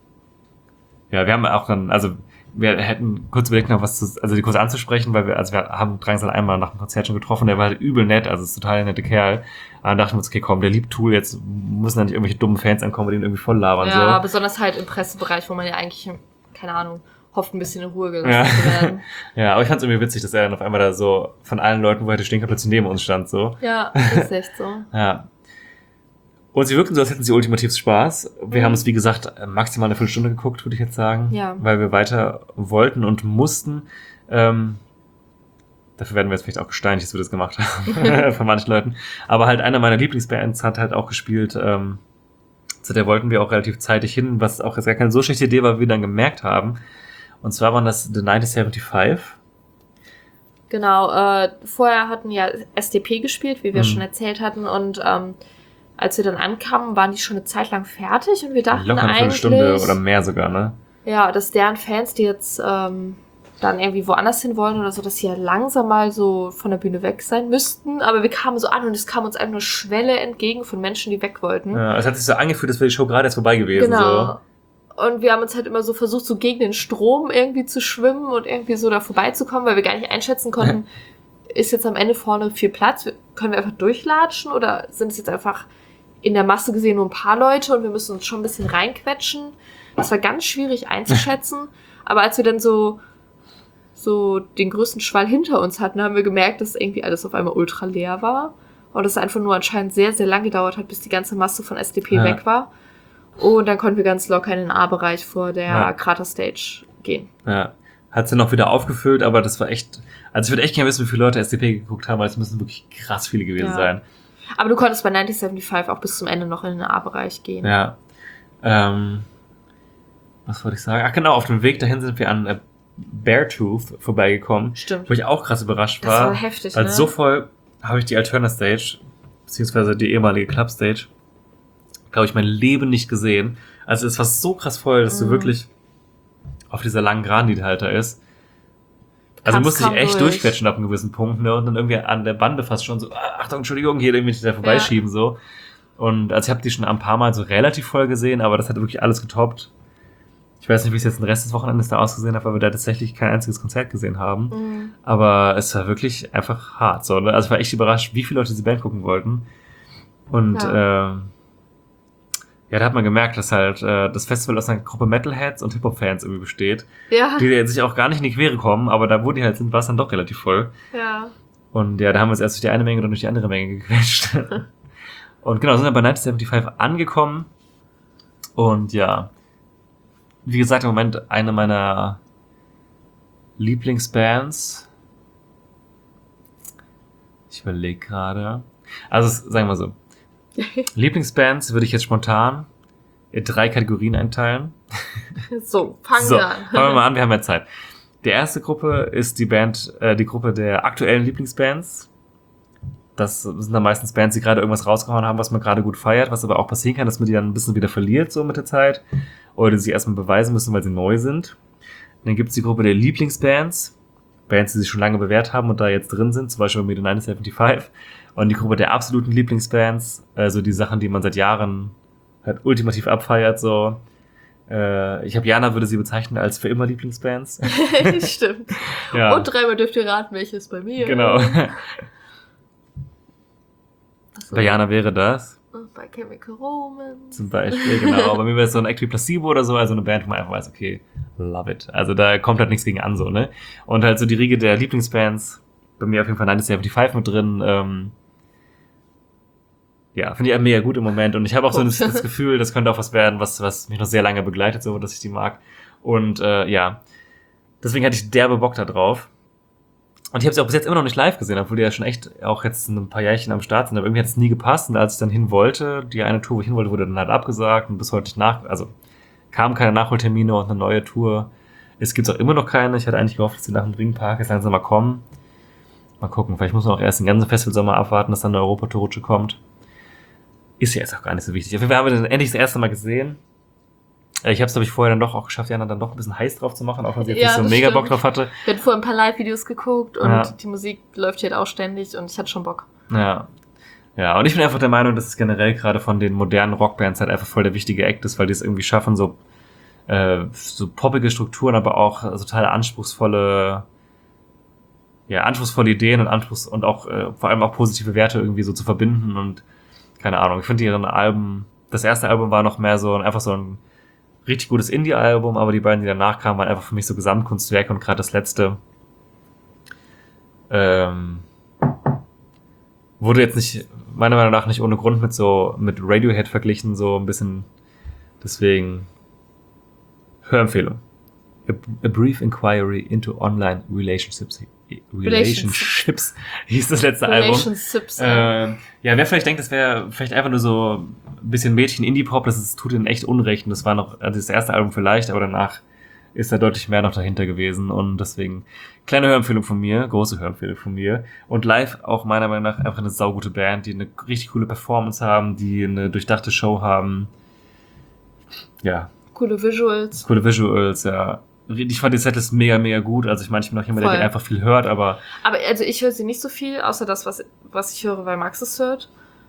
wir haben auch dann, also wir hätten kurz überlegt, noch die kurz anzusprechen, weil wir haben Drangsal einmal nach dem Konzert schon getroffen, der war halt übel nett, also ist total nette Kerl. Aber dann dachten wir uns, okay, komm, der liebt Tool, jetzt müssen da nicht irgendwelche dummen Fans ankommen, die den irgendwie voll labern. Ja, so. Besonders halt im Pressebereich, wo man ja eigentlich, keine Ahnung, hofft, ein bisschen in Ruhe gelassen zu werden. Ja, aber ich fand's irgendwie witzig, dass er dann auf einmal da so von allen Leuten, wo er hätte stehen können, plötzlich neben uns stand, so. Ja, das ist echt so. Ja. Und sie wirkten so, als hätten sie ultimativ Spaß. Wir haben es, wie gesagt, maximal eine Viertelstunde geguckt, würde ich jetzt sagen. Ja. Weil wir weiter wollten und mussten. Dafür werden wir jetzt vielleicht auch gesteinigt, dass wir das gemacht haben. Von manchen Leuten. Aber halt einer meiner Lieblingsbands hat halt auch gespielt. Zu der wollten wir auch relativ zeitig hin, was auch jetzt gar keine so schlechte Idee war, wie wir dann gemerkt haben. Und zwar waren das The 1975. Genau, vorher hatten ja SDP gespielt, wie wir schon erzählt hatten. Und als wir dann ankamen, waren die schon eine Zeit lang fertig. Und wir dachten locker eine eigentlich... Viertelstunde oder mehr sogar, ne? Ja, dass deren Fans, die jetzt dann irgendwie woanders hin wollen oder so, dass sie ja langsam mal so von der Bühne weg sein müssten. Aber wir kamen so an und es kam uns einfach eine Schwelle entgegen von Menschen, die weg wollten. Ja, es hat sich so angefühlt, als wäre die Show gerade erst vorbei gewesen. Genau. So. Und wir haben uns halt immer so versucht, so gegen den Strom irgendwie zu schwimmen und irgendwie so da vorbeizukommen, weil wir gar nicht einschätzen konnten, ist jetzt am Ende vorne viel Platz? Können wir einfach durchlatschen oder sind es jetzt einfach in der Masse gesehen nur ein paar Leute und wir müssen uns schon ein bisschen reinquetschen? Das war ganz schwierig einzuschätzen. Aber als wir dann so den größten Schwall hinter uns hatten, haben wir gemerkt, dass irgendwie alles auf einmal ultra leer war. Und es einfach nur anscheinend sehr, sehr lang gedauert hat, bis die ganze Masse von SDP weg war. Und dann konnten wir ganz locker in den A-Bereich vor der Krater-Stage gehen. Ja. Hat sie noch wieder aufgefüllt, aber das war echt... Also ich würde echt gerne wissen, wie viele Leute SDP geguckt haben, weil es müssen wirklich krass viele gewesen sein. Aber du konntest bei 1975 auch bis zum Ende noch in den A-Bereich gehen. Ja. Was wollte ich sagen? Ach genau, auf dem Weg dahin sind wir an Beartooth vorbeigekommen. Stimmt. Wo ich auch krass überrascht war. Das war heftig, also so voll habe ich die Alterna Stage, beziehungsweise die ehemalige Club Stage, glaube ich, mein Leben nicht gesehen. Also es war so krass voll, dass du wirklich auf dieser langen Geraden, die halt da ist. Also musste ich echt durchquetschen ab einem gewissen Punkt, ne? Und dann irgendwie an der Bande fast schon so, Achtung, Entschuldigung, hier irgendwie da vorbeischieben, so. Und also ich habe die schon ein paar Mal so relativ voll gesehen, aber das hat wirklich alles getoppt. Ich weiß nicht, wie es jetzt den Rest des Wochenendes da ausgesehen hat, weil wir da tatsächlich kein einziges Konzert gesehen haben. Aber es war wirklich einfach hart, so, ne? Also ich war echt überrascht, wie viele Leute diese Band gucken wollten. Und ja, da hat man gemerkt, dass halt das Festival aus einer Gruppe Metalheads und Hip-Hop-Fans irgendwie besteht, Ja, die sich auch gar nicht in die Quere kommen, aber da, wo die halt sind, war es dann doch relativ voll. ja. Und ja, da haben wir uns erst durch die eine Menge und dann durch die andere Menge gequetscht. Und genau, sind dann bei 1975 angekommen. Und ja, wie gesagt, im Moment eine meiner Lieblingsbands. Ich überlege gerade. Also, sagen wir so. Lieblingsbands würde ich jetzt spontan in 3 Kategorien einteilen. So, fangen wir an. Fangen wir mal an, wir haben ja Zeit. Die erste Gruppe ist die Gruppe der aktuellen Lieblingsbands. Das sind dann meistens Bands, die gerade irgendwas rausgehauen haben, was man gerade gut feiert, was aber auch passieren kann, dass man die dann ein bisschen wieder verliert, so mit der Zeit. Oder die sich erstmal beweisen müssen, weil sie neu sind. Dann gibt's die Gruppe der Lieblingsbands. Bands, die sich schon lange bewährt haben und da jetzt drin sind, zum Beispiel mit den 1975. Und die Gruppe der absoluten Lieblingsbands, also die Sachen, die man seit Jahren halt ultimativ abfeiert, so. Ich habe Jana würde sie bezeichnen als für immer Lieblingsbands. Stimmt. Ja. Und 3-mal dürft ihr raten, welches bei mir. Genau. Achso. Bei Jana wäre das Und bei Chemical Romance. zum Beispiel, genau. Bei mir wäre es so ein Act wie Placebo oder so, also eine Band, wo man einfach weiß, okay, love it. Also da kommt halt nichts gegen an, so, ne? Und halt so die Riege der Lieblingsbands, bei mir auf jeden Fall 1975 mit drin, ja, finde ich halt mega gut im Moment. Und ich habe auch so das Gefühl, das könnte auch was werden, was mich noch sehr lange begleitet, so, dass ich die mag. Und ja, deswegen hatte ich derbe Bock da drauf. Und ich habe sie auch bis jetzt immer noch nicht live gesehen, obwohl die ja schon echt auch jetzt ein paar Jährchen am Start sind. Aber irgendwie hat es nie gepasst. Und als ich dann hin wollte, die eine Tour, wo ich hin wollte, wurde dann halt abgesagt. Und bis heute nicht kamen keine Nachholtermine und eine neue Tour. Es gibt auch immer noch keine. Ich hatte eigentlich gehofft, dass die nach dem Ringpark jetzt langsam mal kommen. Mal gucken, vielleicht muss man auch erst den ganzen Festivalsommer abwarten, dass dann eine Europatour-Rutsche kommt. Ist ja jetzt auch gar nicht so wichtig. Auf jeden Fall haben wir den endlich das erste Mal gesehen. Ich habe es, glaube ich, vorher dann doch auch geschafft, Jana dann doch ein bisschen heiß drauf zu machen, auch wenn sie jetzt nicht so das mega stimmt. Bock drauf hatte. Wir hatten vorher ein paar Live-Videos geguckt und Ja. die Musik läuft hier halt auch ständig und ich hatte schon Bock. Ja. Ja, und ich bin einfach der Meinung, dass es generell gerade von den modernen Rockbands halt einfach voll der wichtige Act ist, weil die es irgendwie schaffen, so poppige Strukturen, aber auch total anspruchsvolle Ideen und auch vor allem auch positive Werte irgendwie so zu verbinden und keine Ahnung. Ich finde ihren Alben, das erste Album war noch mehr so einfach so ein richtig gutes Indie-Album, aber die beiden, die danach kamen, waren einfach für mich so Gesamtkunstwerke und gerade das letzte wurde jetzt nicht, meiner Meinung nach nicht ohne Grund mit Radiohead verglichen, so ein bisschen, deswegen Hörempfehlung. A Brief Inquiry into Online Relationships hieß das letzte Album. Relationships. Ja, wer vielleicht denkt, das wäre vielleicht einfach nur so ein bisschen Mädchen-Indie-Pop, das tut ihnen echt Unrecht. Und das war noch das erste Album vielleicht, aber danach ist da deutlich mehr noch dahinter gewesen. Und deswegen kleine Hörempfehlung von mir, große Hörempfehlung von mir. Und live auch meiner Meinung nach einfach eine saugute Band, die eine richtig coole Performance haben, die eine durchdachte Show haben. Ja. Coole Visuals, ja. Ich fand die Setlist mega, mega gut. Also ich meine, ich bin auch jemand, der einfach viel hört, aber also ich höre sie nicht so viel, außer das, was ich höre, weil Max es hört.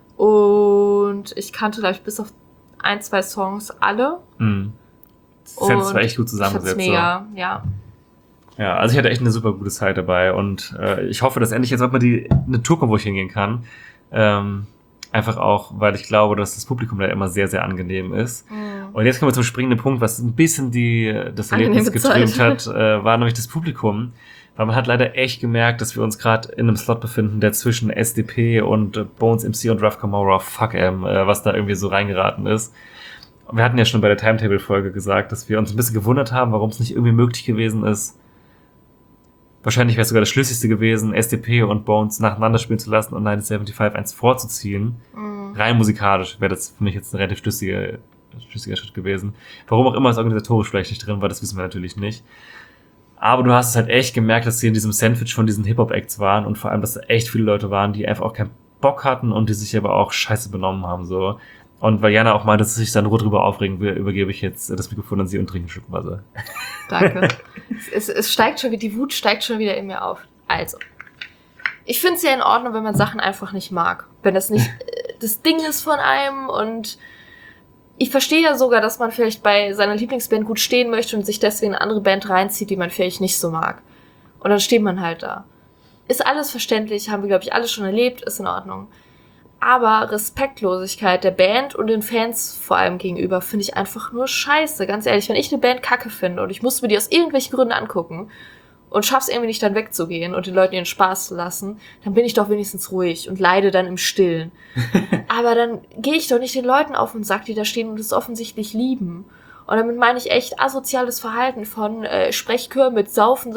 Und ich kannte, glaube ich, bis auf 1-2 Songs alle. die Setlist war echt gut zusammengesetzt. Mega, ja. Ja, also ich hatte echt eine super gute Zeit dabei und ich hoffe, dass endlich jetzt auch mal eine Tour kommt, wo ich hingehen kann. Einfach auch, weil ich glaube, dass das Publikum da immer sehr, sehr angenehm ist. Und jetzt kommen wir zum springenden Punkt, was ein bisschen das Erlebnis getrübt hat, war nämlich das Publikum. Weil man hat leider echt gemerkt, dass wir uns gerade in einem Slot befinden, der zwischen SDP und Bones MC und Raf Camora, was da irgendwie so reingeraten ist. Wir hatten ja schon bei der Timetable-Folge gesagt, dass wir uns ein bisschen gewundert haben, warum es nicht irgendwie möglich gewesen ist. Wahrscheinlich wäre es sogar das Schlüssigste gewesen, SDP und Bones nacheinander spielen zu lassen und 1975 eins vorzuziehen. Rein musikalisch wäre das für mich jetzt ein relativ schlüssiger Schritt gewesen. Warum auch immer es organisatorisch vielleicht nicht drin war, das wissen wir natürlich nicht. Aber du hast es halt echt gemerkt, dass sie in diesem Sandwich von diesen Hip-Hop-Acts waren und vor allem, dass da echt viele Leute waren, die einfach auch keinen Bock hatten und die sich aber auch scheiße benommen haben, so. Und weil Jana auch meinte, dass sie sich dann nur drüber aufregen will, übergebe ich jetzt das Mikrofon an sie und trinke ein Stück Wasser. Danke. Es steigt schon wieder, die Wut steigt schon wieder in mir auf. Also, ich finde es ja in Ordnung, wenn man Sachen einfach nicht mag. Wenn das nicht das Ding ist von einem und ich verstehe ja sogar, dass man vielleicht bei seiner Lieblingsband gut stehen möchte und sich deswegen eine andere Band reinzieht, die man vielleicht nicht so mag. Und dann steht man halt da. Ist alles verständlich, haben wir, glaube ich, alle schon erlebt, ist in Ordnung. Aber Respektlosigkeit der Band und den Fans vor allem gegenüber finde ich einfach nur scheiße. Ganz ehrlich, wenn ich eine Band kacke finde und ich muss mir die aus irgendwelchen Gründen angucken und schaff's irgendwie nicht dann wegzugehen und den Leuten ihren Spaß zu lassen, dann bin ich doch wenigstens ruhig und leide dann im Stillen. Aber dann gehe ich doch nicht den Leuten auf den Sack, die da stehen und es offensichtlich lieben. Und damit meine ich echt asoziales Verhalten von Sprechchör mit Saufen,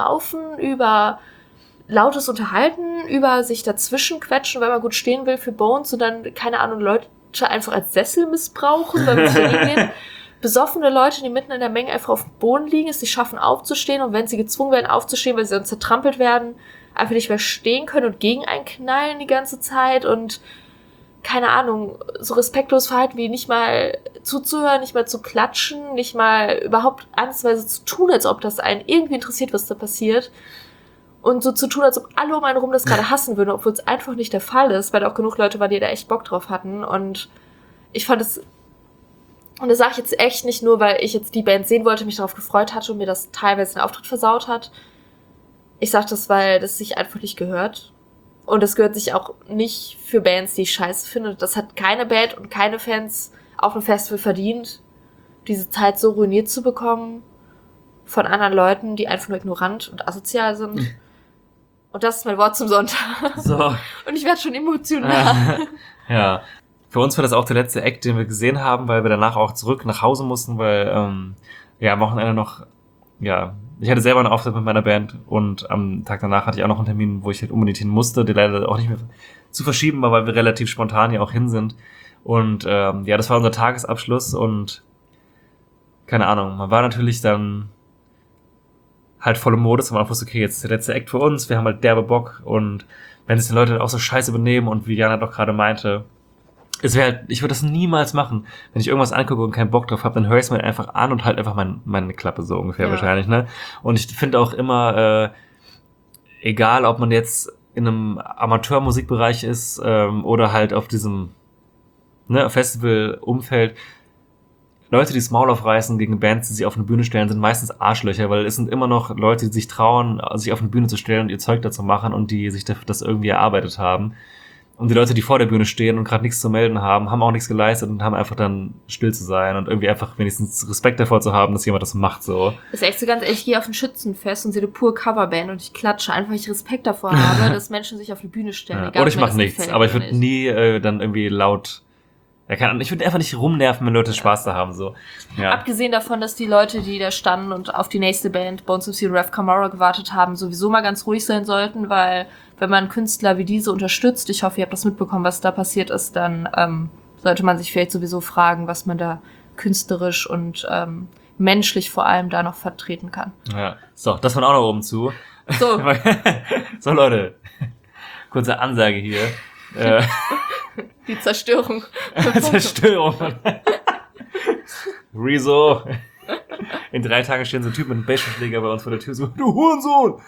über lautes Unterhalten, über sich dazwischen quetschen, weil man gut stehen will für Bones und dann, keine Ahnung, Leute einfach als Sessel missbrauchen, weil man sich hingeht. Besoffene Leute, die mitten in der Menge einfach auf dem Boden liegen, es nicht schaffen aufzustehen und wenn sie gezwungen werden aufzustehen, weil sie dann zertrampelt werden, einfach nicht mehr stehen können und gegen einen knallen die ganze Zeit und keine Ahnung, so respektlos Verhalten wie nicht mal zuzuhören, nicht mal zu klatschen, nicht mal überhaupt ansatzweise zu tun, als ob das einen irgendwie interessiert, was da passiert. Und so zu tun, als ob alle um einen rum das gerade hassen würden, obwohl es einfach nicht der Fall ist, weil da auch genug Leute waren, die da echt Bock drauf hatten. Und ich fand es, und das sage ich jetzt echt nicht nur, weil ich jetzt die Band sehen wollte, mich darauf gefreut hatte und mir das teilweise den Auftritt versaut hat. Ich sage das, weil das sich einfach nicht gehört. Und das gehört sich auch nicht für Bands, die ich scheiße finde. Das hat keine Band und keine Fans auf einem Festival verdient, diese Zeit so ruiniert zu bekommen von anderen Leuten, die einfach nur ignorant und asozial sind. Und das ist mein Wort zum Sonntag. So. Und ich werde schon emotional. Ja. Für uns war das auch der letzte Act, den wir gesehen haben, weil wir danach auch zurück nach Hause mussten, weil am Wochenende noch, ich hatte selber einen Auftritt mit meiner Band und am Tag danach hatte ich auch noch einen Termin, wo ich halt unbedingt hin musste, der leider auch nicht mehr zu verschieben war, weil wir relativ spontan ja auch hin sind. Und das war unser Tagesabschluss und keine Ahnung, man war natürlich dann halt voll im Modus und man wusste, okay, jetzt ist der letzte Act für uns, wir haben halt derbe Bock und wenn sich die Leute dann auch so scheiße benehmen und wie Jana doch gerade meinte, ich würde das niemals machen. Wenn ich irgendwas angucke und keinen Bock drauf habe, dann höre ich es mir einfach an und halt einfach meine Klappe so ungefähr wahrscheinlich, ne? Und ich finde auch immer, egal ob man jetzt in einem Amateurmusikbereich ist oder halt auf diesem Festival-Umfeld, Leute, die das Maul aufreißen gegen Bands, die sich auf eine Bühne stellen, sind meistens Arschlöcher, weil es sind immer noch Leute, die sich trauen, sich auf eine Bühne zu stellen und ihr Zeug dazu machen und die sich das irgendwie erarbeitet haben. Und die Leute, die vor der Bühne stehen und gerade nichts zu melden haben, haben auch nichts geleistet und haben einfach dann still zu sein und irgendwie einfach wenigstens Respekt davor zu haben, dass jemand das macht, so. Das ist echt so ganz ehrlich, ich gehe auf ein Schützenfest und sehe eine pure Coverband und ich klatsche einfach, weil ich Respekt davor habe, dass Menschen sich auf eine Bühne stellen. Ja. Egal, Oder ich mache nichts, aber ich würde nie dann irgendwie laut... ich würde einfach nicht rumnerven, wenn Leute Spaß da haben, so. Ja. Abgesehen davon, dass die Leute, die da standen und auf die nächste Band, Bones MC und Rev Camorra gewartet haben, sowieso mal ganz ruhig sein sollten, weil wenn man Künstler wie diese unterstützt, ich hoffe, ihr habt das mitbekommen, was da passiert ist, dann sollte man sich vielleicht sowieso fragen, was man da künstlerisch und menschlich vor allem da noch vertreten kann. Ja, so, das von auch noch oben zu. So. So, Leute, kurze Ansage hier. Die Zerstörung. Zerstörung. Rezo. In 3 Tagen stehen so ein Typ mit einem Baseballschläger bei uns vor der Tür so, du Hurensohn!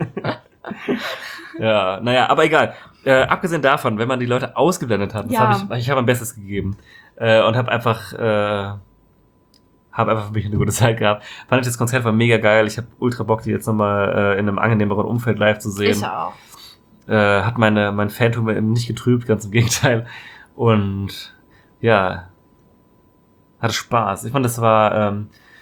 Ja, naja, aber egal. Abgesehen davon, wenn man die Leute ausgeblendet hat, ich habe mein Bestes gegeben und habe einfach für mich eine gute Zeit gehabt. Fand ich das Konzert war mega geil. Ich habe ultra Bock, die jetzt nochmal in einem angenehmeren Umfeld live zu sehen. Ich auch. Hat mein Fantum eben nicht getrübt, ganz im Gegenteil. Und ja, hatte Spaß. Ich fand, das war,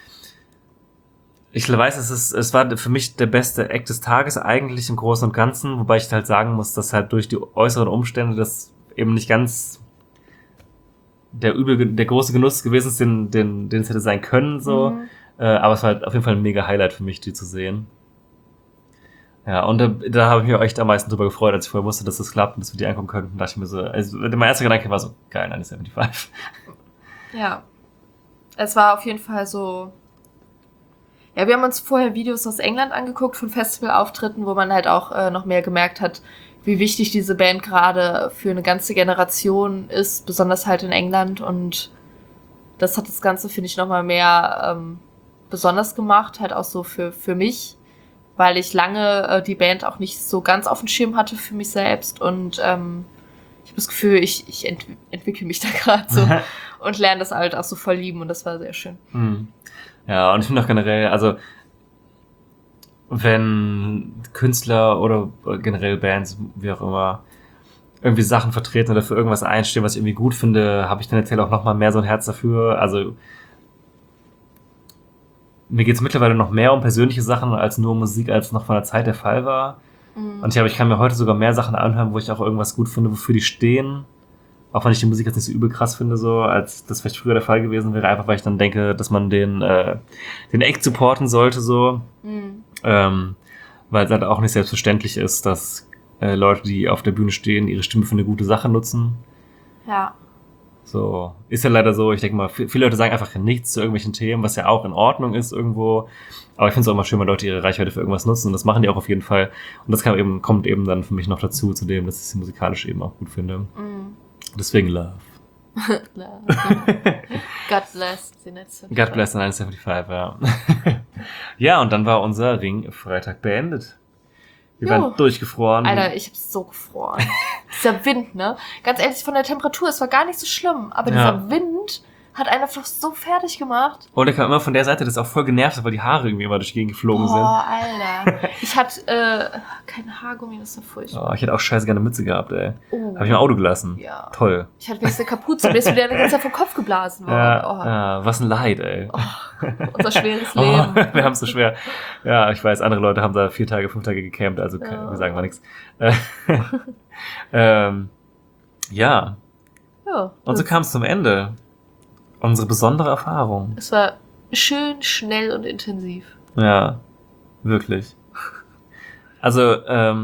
ich weiß, es war für mich der beste Act des Tages eigentlich im Großen und Ganzen, wobei ich halt sagen muss, dass halt durch die äußeren Umstände das eben nicht ganz der große Genuss gewesen ist, den es hätte sein können, so. Mhm. Aber es war halt auf jeden Fall ein mega Highlight für mich, die zu sehen. Ja, und da habe ich mich auch echt am meisten drüber gefreut, als ich vorher wusste, dass das klappt und dass wir die angucken könnten. Da dachte ich mir so, also mein erster Gedanke war so, geil, 975. Ja. Es war auf jeden Fall so. Ja, wir haben uns vorher Videos aus England angeguckt von Festivalauftritten, wo man halt auch noch mehr gemerkt hat, wie wichtig diese Band gerade für eine ganze Generation ist, besonders halt in England. Und das hat das Ganze, finde ich, nochmal mehr besonders gemacht, halt auch so für mich, weil ich lange die Band auch nicht so ganz auf dem Schirm hatte für mich selbst. Und ich habe das Gefühl, ich entwickle mich da gerade so und lerne das halt auch so voll lieben und das war sehr schön. Mhm. Ja, und ich finde auch generell, also wenn Künstler oder generell Bands, wie auch immer, irgendwie Sachen vertreten oder für irgendwas einstehen, was ich irgendwie gut finde, habe ich tendenziell auch nochmal mehr so ein Herz dafür. Also mir geht's mittlerweile noch mehr um persönliche Sachen als nur um Musik, als noch von der Zeit der Fall war. Und ich kann mir heute sogar mehr Sachen anhören, wo ich auch irgendwas gut finde, wofür die stehen. Auch wenn ich die Musik jetzt nicht so übel krass finde, so, als das vielleicht früher der Fall gewesen wäre, einfach weil ich dann denke, dass man den echt supporten sollte, so. Weil es halt auch nicht selbstverständlich ist, dass Leute, die auf der Bühne stehen, ihre Stimme für eine gute Sache nutzen. Ja. So, ist ja leider so, ich denke mal, viele Leute sagen einfach nichts zu irgendwelchen Themen, was ja auch in Ordnung ist irgendwo. Aber ich finde es auch immer schön, wenn Leute ihre Reichweite für irgendwas nutzen und das machen die auch auf jeden Fall. Und das kommt eben dann für mich noch dazu, zu dem, dass ich sie musikalisch eben auch gut finde. Deswegen Love. God bless the 975. God bless the 975, ja. Ja, und dann war unser Ring-Freitag beendet. Wir waren durchgefroren. Alter, ich hab so gefroren. Dieser Wind, ne? Ganz ehrlich, von der Temperatur, es war gar nicht so schlimm. Aber dieser Wind hat einen einfach so fertig gemacht. Und der kam immer von der Seite, das ist auch voll genervt, weil die Haare irgendwie immer durch die Gegend geflogen sind. Oh, Alter. Ich hatte kein Haargummi, das war furchtbar. Oh, ich hätte auch scheiße gerne Mütze gehabt, ey. Oh. Hab ich im Auto gelassen. Ja. Toll. Ich hatte wenigstens eine Kapuze, mir ist wieder die ganze Zeit vom Kopf geblasen worden. Ja, was ein Leid, ey. Unser schweres Leben. Wir haben es so schwer. Ja, ich weiß, andere Leute haben da 4 Tage, 5 Tage gecampt, also wir sagen mal nichts. Ja. Und so kam es zum Ende. Unsere besondere Erfahrung. Es war schön, schnell und intensiv. Ja, wirklich. Also,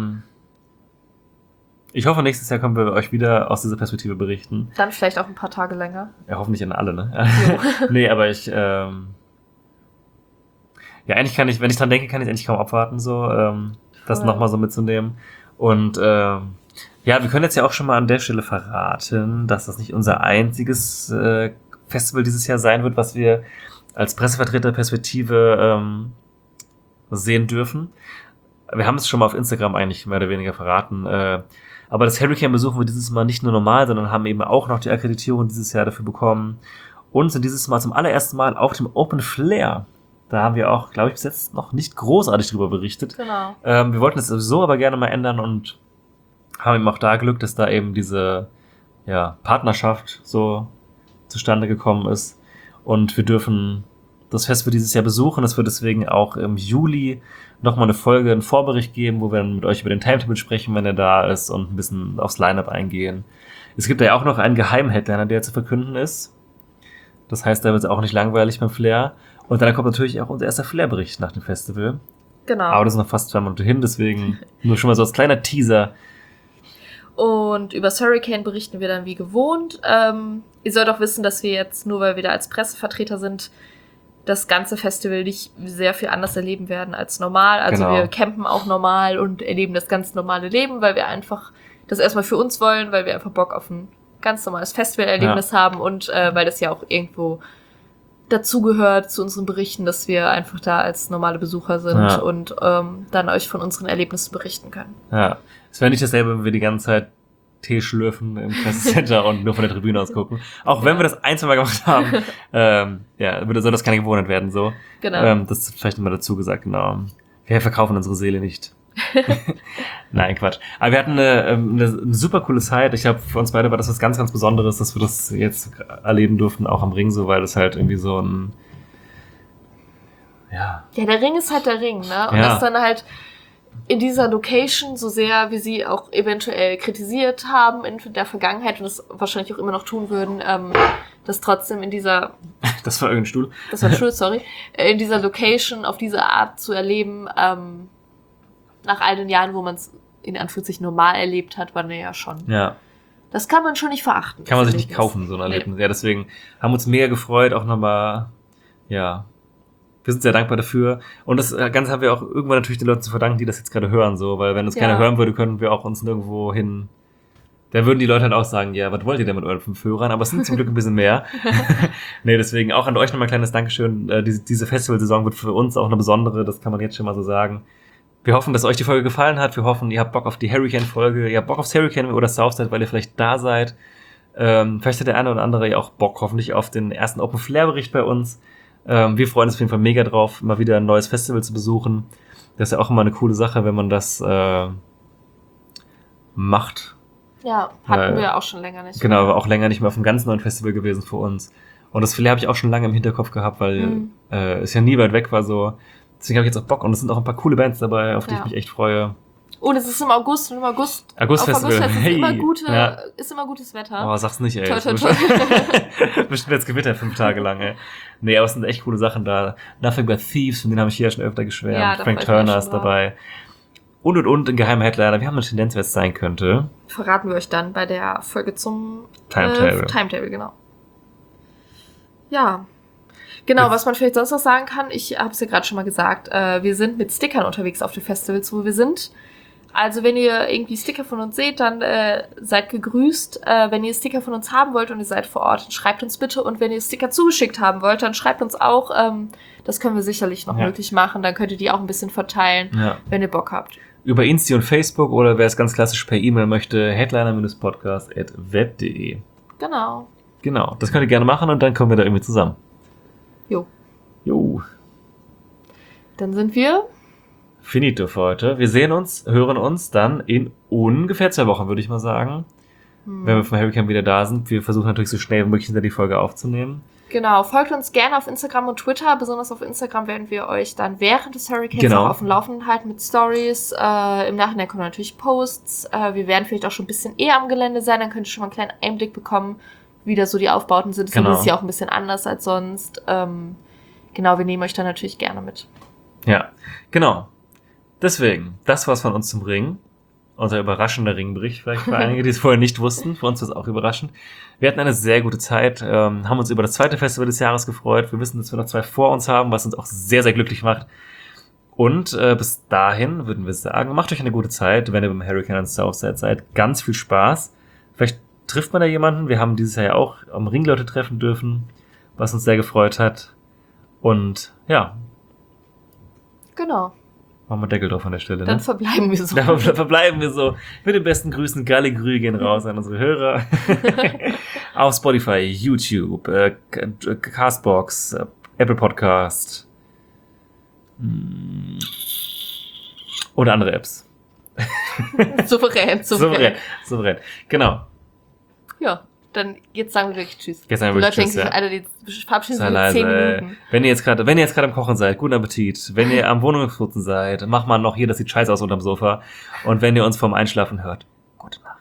ich hoffe, nächstes Jahr können wir euch wieder aus dieser Perspektive berichten. Dann vielleicht auch ein paar Tage länger. Ja, hoffentlich in alle, ne? Nee, aber ja, eigentlich wenn ich dran denke, kann ich endlich kaum abwarten, so, das nochmal so mitzunehmen. Und, ja, wir können jetzt ja auch schon mal an der Stelle verraten, dass das nicht unser einziges Festival dieses Jahr sein wird, was wir als Pressevertreterperspektive sehen dürfen. Wir haben es schon mal auf Instagram eigentlich mehr oder weniger verraten. Aber das Hurricane besuchen wir dieses Mal nicht nur normal, sondern haben eben auch noch die Akkreditierung dieses Jahr dafür bekommen. Und sind dieses Mal zum allerersten Mal auf dem Open Flair. Da haben wir auch, glaube ich, bis jetzt noch nicht großartig drüber berichtet. Genau. Wir wollten es sowieso aber gerne mal ändern und haben eben auch da Glück, dass da eben diese Partnerschaft so zustande gekommen ist. Und wir dürfen das Festival dieses Jahr besuchen. Es wird deswegen auch im Juli nochmal einen Vorbericht geben, wo wir dann mit euch über den Timetable sprechen, wenn er da ist und ein bisschen aufs Line-Up eingehen. Es gibt ja auch noch einen Geheim-Headliner, der zu verkünden ist. Das heißt, da wird es auch nicht langweilig beim Flair. Und dann kommt natürlich auch unser erster Flair-Bericht nach dem Festival. Genau. Aber das ist noch fast 2 Monate hin, deswegen nur schon mal so als kleiner Teaser. Und über Hurricane berichten wir dann wie gewohnt. Ihr sollt auch wissen, dass wir jetzt, nur weil wir da als Pressevertreter sind, das ganze Festival nicht sehr viel anders erleben werden als normal. Also Genau. Wir campen auch normal und erleben das ganz normale Leben, weil wir einfach das erstmal für uns wollen, weil wir einfach Bock auf ein ganz normales Festivalerlebnis haben und weil das ja auch irgendwo dazugehört zu unseren Berichten, dass wir einfach da als normale Besucher sind und dann euch von unseren Erlebnissen berichten können. Ja, es wäre nicht dasselbe, wenn wir die ganze Zeit Tee schlürfen im Pressecenter und nur von der Tribüne aus gucken. Auch wenn wir das 1-2 Mal gemacht haben, soll das keine Gewohnheit werden, so. Genau. Das ist vielleicht immer dazu gesagt, genau. Wir verkaufen unsere Seele nicht. Nein, Quatsch. Aber wir hatten eine super coole Zeit. Ich glaube, für uns beide war das was ganz, ganz Besonderes, dass wir das jetzt erleben durften, auch am Ring so, weil das halt irgendwie so ein Ja, der Ring ist halt der Ring, ne? Und das dann halt in dieser Location, so sehr wie sie auch eventuell kritisiert haben in der Vergangenheit und das wahrscheinlich auch immer noch tun würden, dass trotzdem in dieser... Das war irgendein Stuhl. Das war ein Stuhl, sorry. In dieser Location auf diese Art zu erleben, nach all den Jahren, wo man es in Anführungszeichen normal erlebt hat, war ja schon. Ja. Das kann man schon nicht verachten. Kann man sich nicht kaufen, so ein Erlebnis. Nee. Ja, deswegen haben wir uns mega gefreut, auch nochmal, wir sind sehr dankbar dafür. Und das Ganze haben wir auch irgendwann natürlich den Leuten zu verdanken, die das jetzt gerade hören, so, weil wenn uns keiner hören würde, könnten wir auch uns nirgendwo hin. Da würden die Leute halt auch sagen, ja, was wollt ihr denn mit euren 5 Hörern? Aber es sind zum Glück ein bisschen mehr. Nee, deswegen auch an euch nochmal ein kleines Dankeschön. Diese Festivalsaison wird für uns auch eine besondere, das kann man jetzt schon mal so sagen. Wir hoffen, dass euch die Folge gefallen hat. Wir hoffen, ihr habt Bock auf die Hurricane-Folge. Ihr habt Bock aufs Hurricane oder Southside, weil ihr vielleicht da seid. Vielleicht hat der eine oder andere ja auch Bock, hoffentlich auf den ersten Open Flair-Bericht bei uns. Wir freuen uns auf jeden Fall mega drauf, mal wieder ein neues Festival zu besuchen. Das ist ja auch immer eine coole Sache, wenn man das macht. Ja, hatten wir auch schon länger nicht. Genau, war auch länger nicht mehr auf einem ganz neuen Festival gewesen für uns. Und das Flair habe ich auch schon lange im Hinterkopf gehabt, weil es ja nie weit weg war so. Deswegen habe ich jetzt auch Bock und es sind auch ein paar coole Bands dabei, auf die ich mich echt freue. Und es ist im August und im Augustfestival. Ist immer gutes Wetter. Oh, sag's nicht, ey. Toi, toi, toi. Bestimmt jetzt Gewitter 5 Tage lang, ey. Nee, aber es sind echt coole Sachen da. Nothing But Thieves, von denen habe ich hier ja schon öfter geschwärmt. Ja, da Frank freue ich mich Turner auch ist schon dabei. Und ein geheimer Headliner. Wir haben eine Tendenz, wer es sein könnte. Verraten wir euch dann bei der Folge zum Timetable, genau. Ja. Genau, was man vielleicht sonst noch sagen kann, ich habe es ja gerade schon mal gesagt, wir sind mit Stickern unterwegs auf den Festivals, wo wir sind. Also wenn ihr irgendwie Sticker von uns seht, dann seid gegrüßt. Wenn ihr Sticker von uns haben wollt und ihr seid vor Ort, dann schreibt uns bitte. Und wenn ihr Sticker zugeschickt haben wollt, dann schreibt uns auch. Das können wir sicherlich noch möglich machen. Dann könnt ihr die auch ein bisschen verteilen, wenn ihr Bock habt. Über Insta und Facebook oder wer es ganz klassisch per E-Mail möchte, headliner-podcast@web.de. Genau, das könnt ihr gerne machen und dann kommen wir da irgendwie zusammen. Jo. Dann sind wir finito für heute. Wir sehen uns, hören uns dann in ungefähr 2 Wochen, würde ich mal sagen. Wenn wir vom Hurricane wieder da sind. Wir versuchen natürlich so schnell wie möglich hinter die Folge aufzunehmen. Genau, folgt uns gerne auf Instagram und Twitter. Besonders auf Instagram werden wir euch dann während des Hurricanes auch auf dem Laufenden halten mit Stories. Im Nachhinein kommen natürlich Posts. Wir werden vielleicht auch schon ein bisschen eher am Gelände sein. Dann könnt ihr schon mal einen kleinen Einblick bekommen, wie da so die Aufbauten sind. Das ist ja auch ein bisschen anders als sonst. Genau, wir nehmen euch da natürlich gerne mit. Ja, genau. Deswegen, das war's von uns zum Ring. Unser überraschender Ringbericht vielleicht für einige, die es vorher nicht wussten. Für uns war es auch überraschend. Wir hatten eine sehr gute Zeit, haben uns über das 2. Festival des Jahres gefreut. Wir wissen, dass wir noch 2 vor uns haben, was uns auch sehr, sehr glücklich macht. Und bis dahin würden wir sagen, macht euch eine gute Zeit, wenn ihr beim Hurricane an Southside seid. Ganz viel Spaß. Vielleicht trifft man da jemanden. Wir haben dieses Jahr ja auch am Ringleute treffen dürfen, was uns sehr gefreut hat. Und ja. Genau. Machen wir Deckel drauf an der Stelle, ne? Dann verbleiben wir so. Dann verbleiben wir so. Mit den besten Grüßen. Galle Grü gehen raus an unsere Hörer. Auf Spotify, YouTube, Castbox, Apple Podcast oder andere Apps. Souverän. Genau. Ja, dann jetzt sagen wir wirklich Tschüss. Jetzt sagen wir wirklich Tschüss, Alter, die verabschieden sich in leise, 10 Minuten. Wenn ihr jetzt gerade am Kochen seid, guten Appetit. Wenn ihr am Wohnungsputzen seid, macht mal noch hier, das sieht scheiße aus unterm Sofa. Und wenn ihr uns vorm Einschlafen hört, gute Nacht.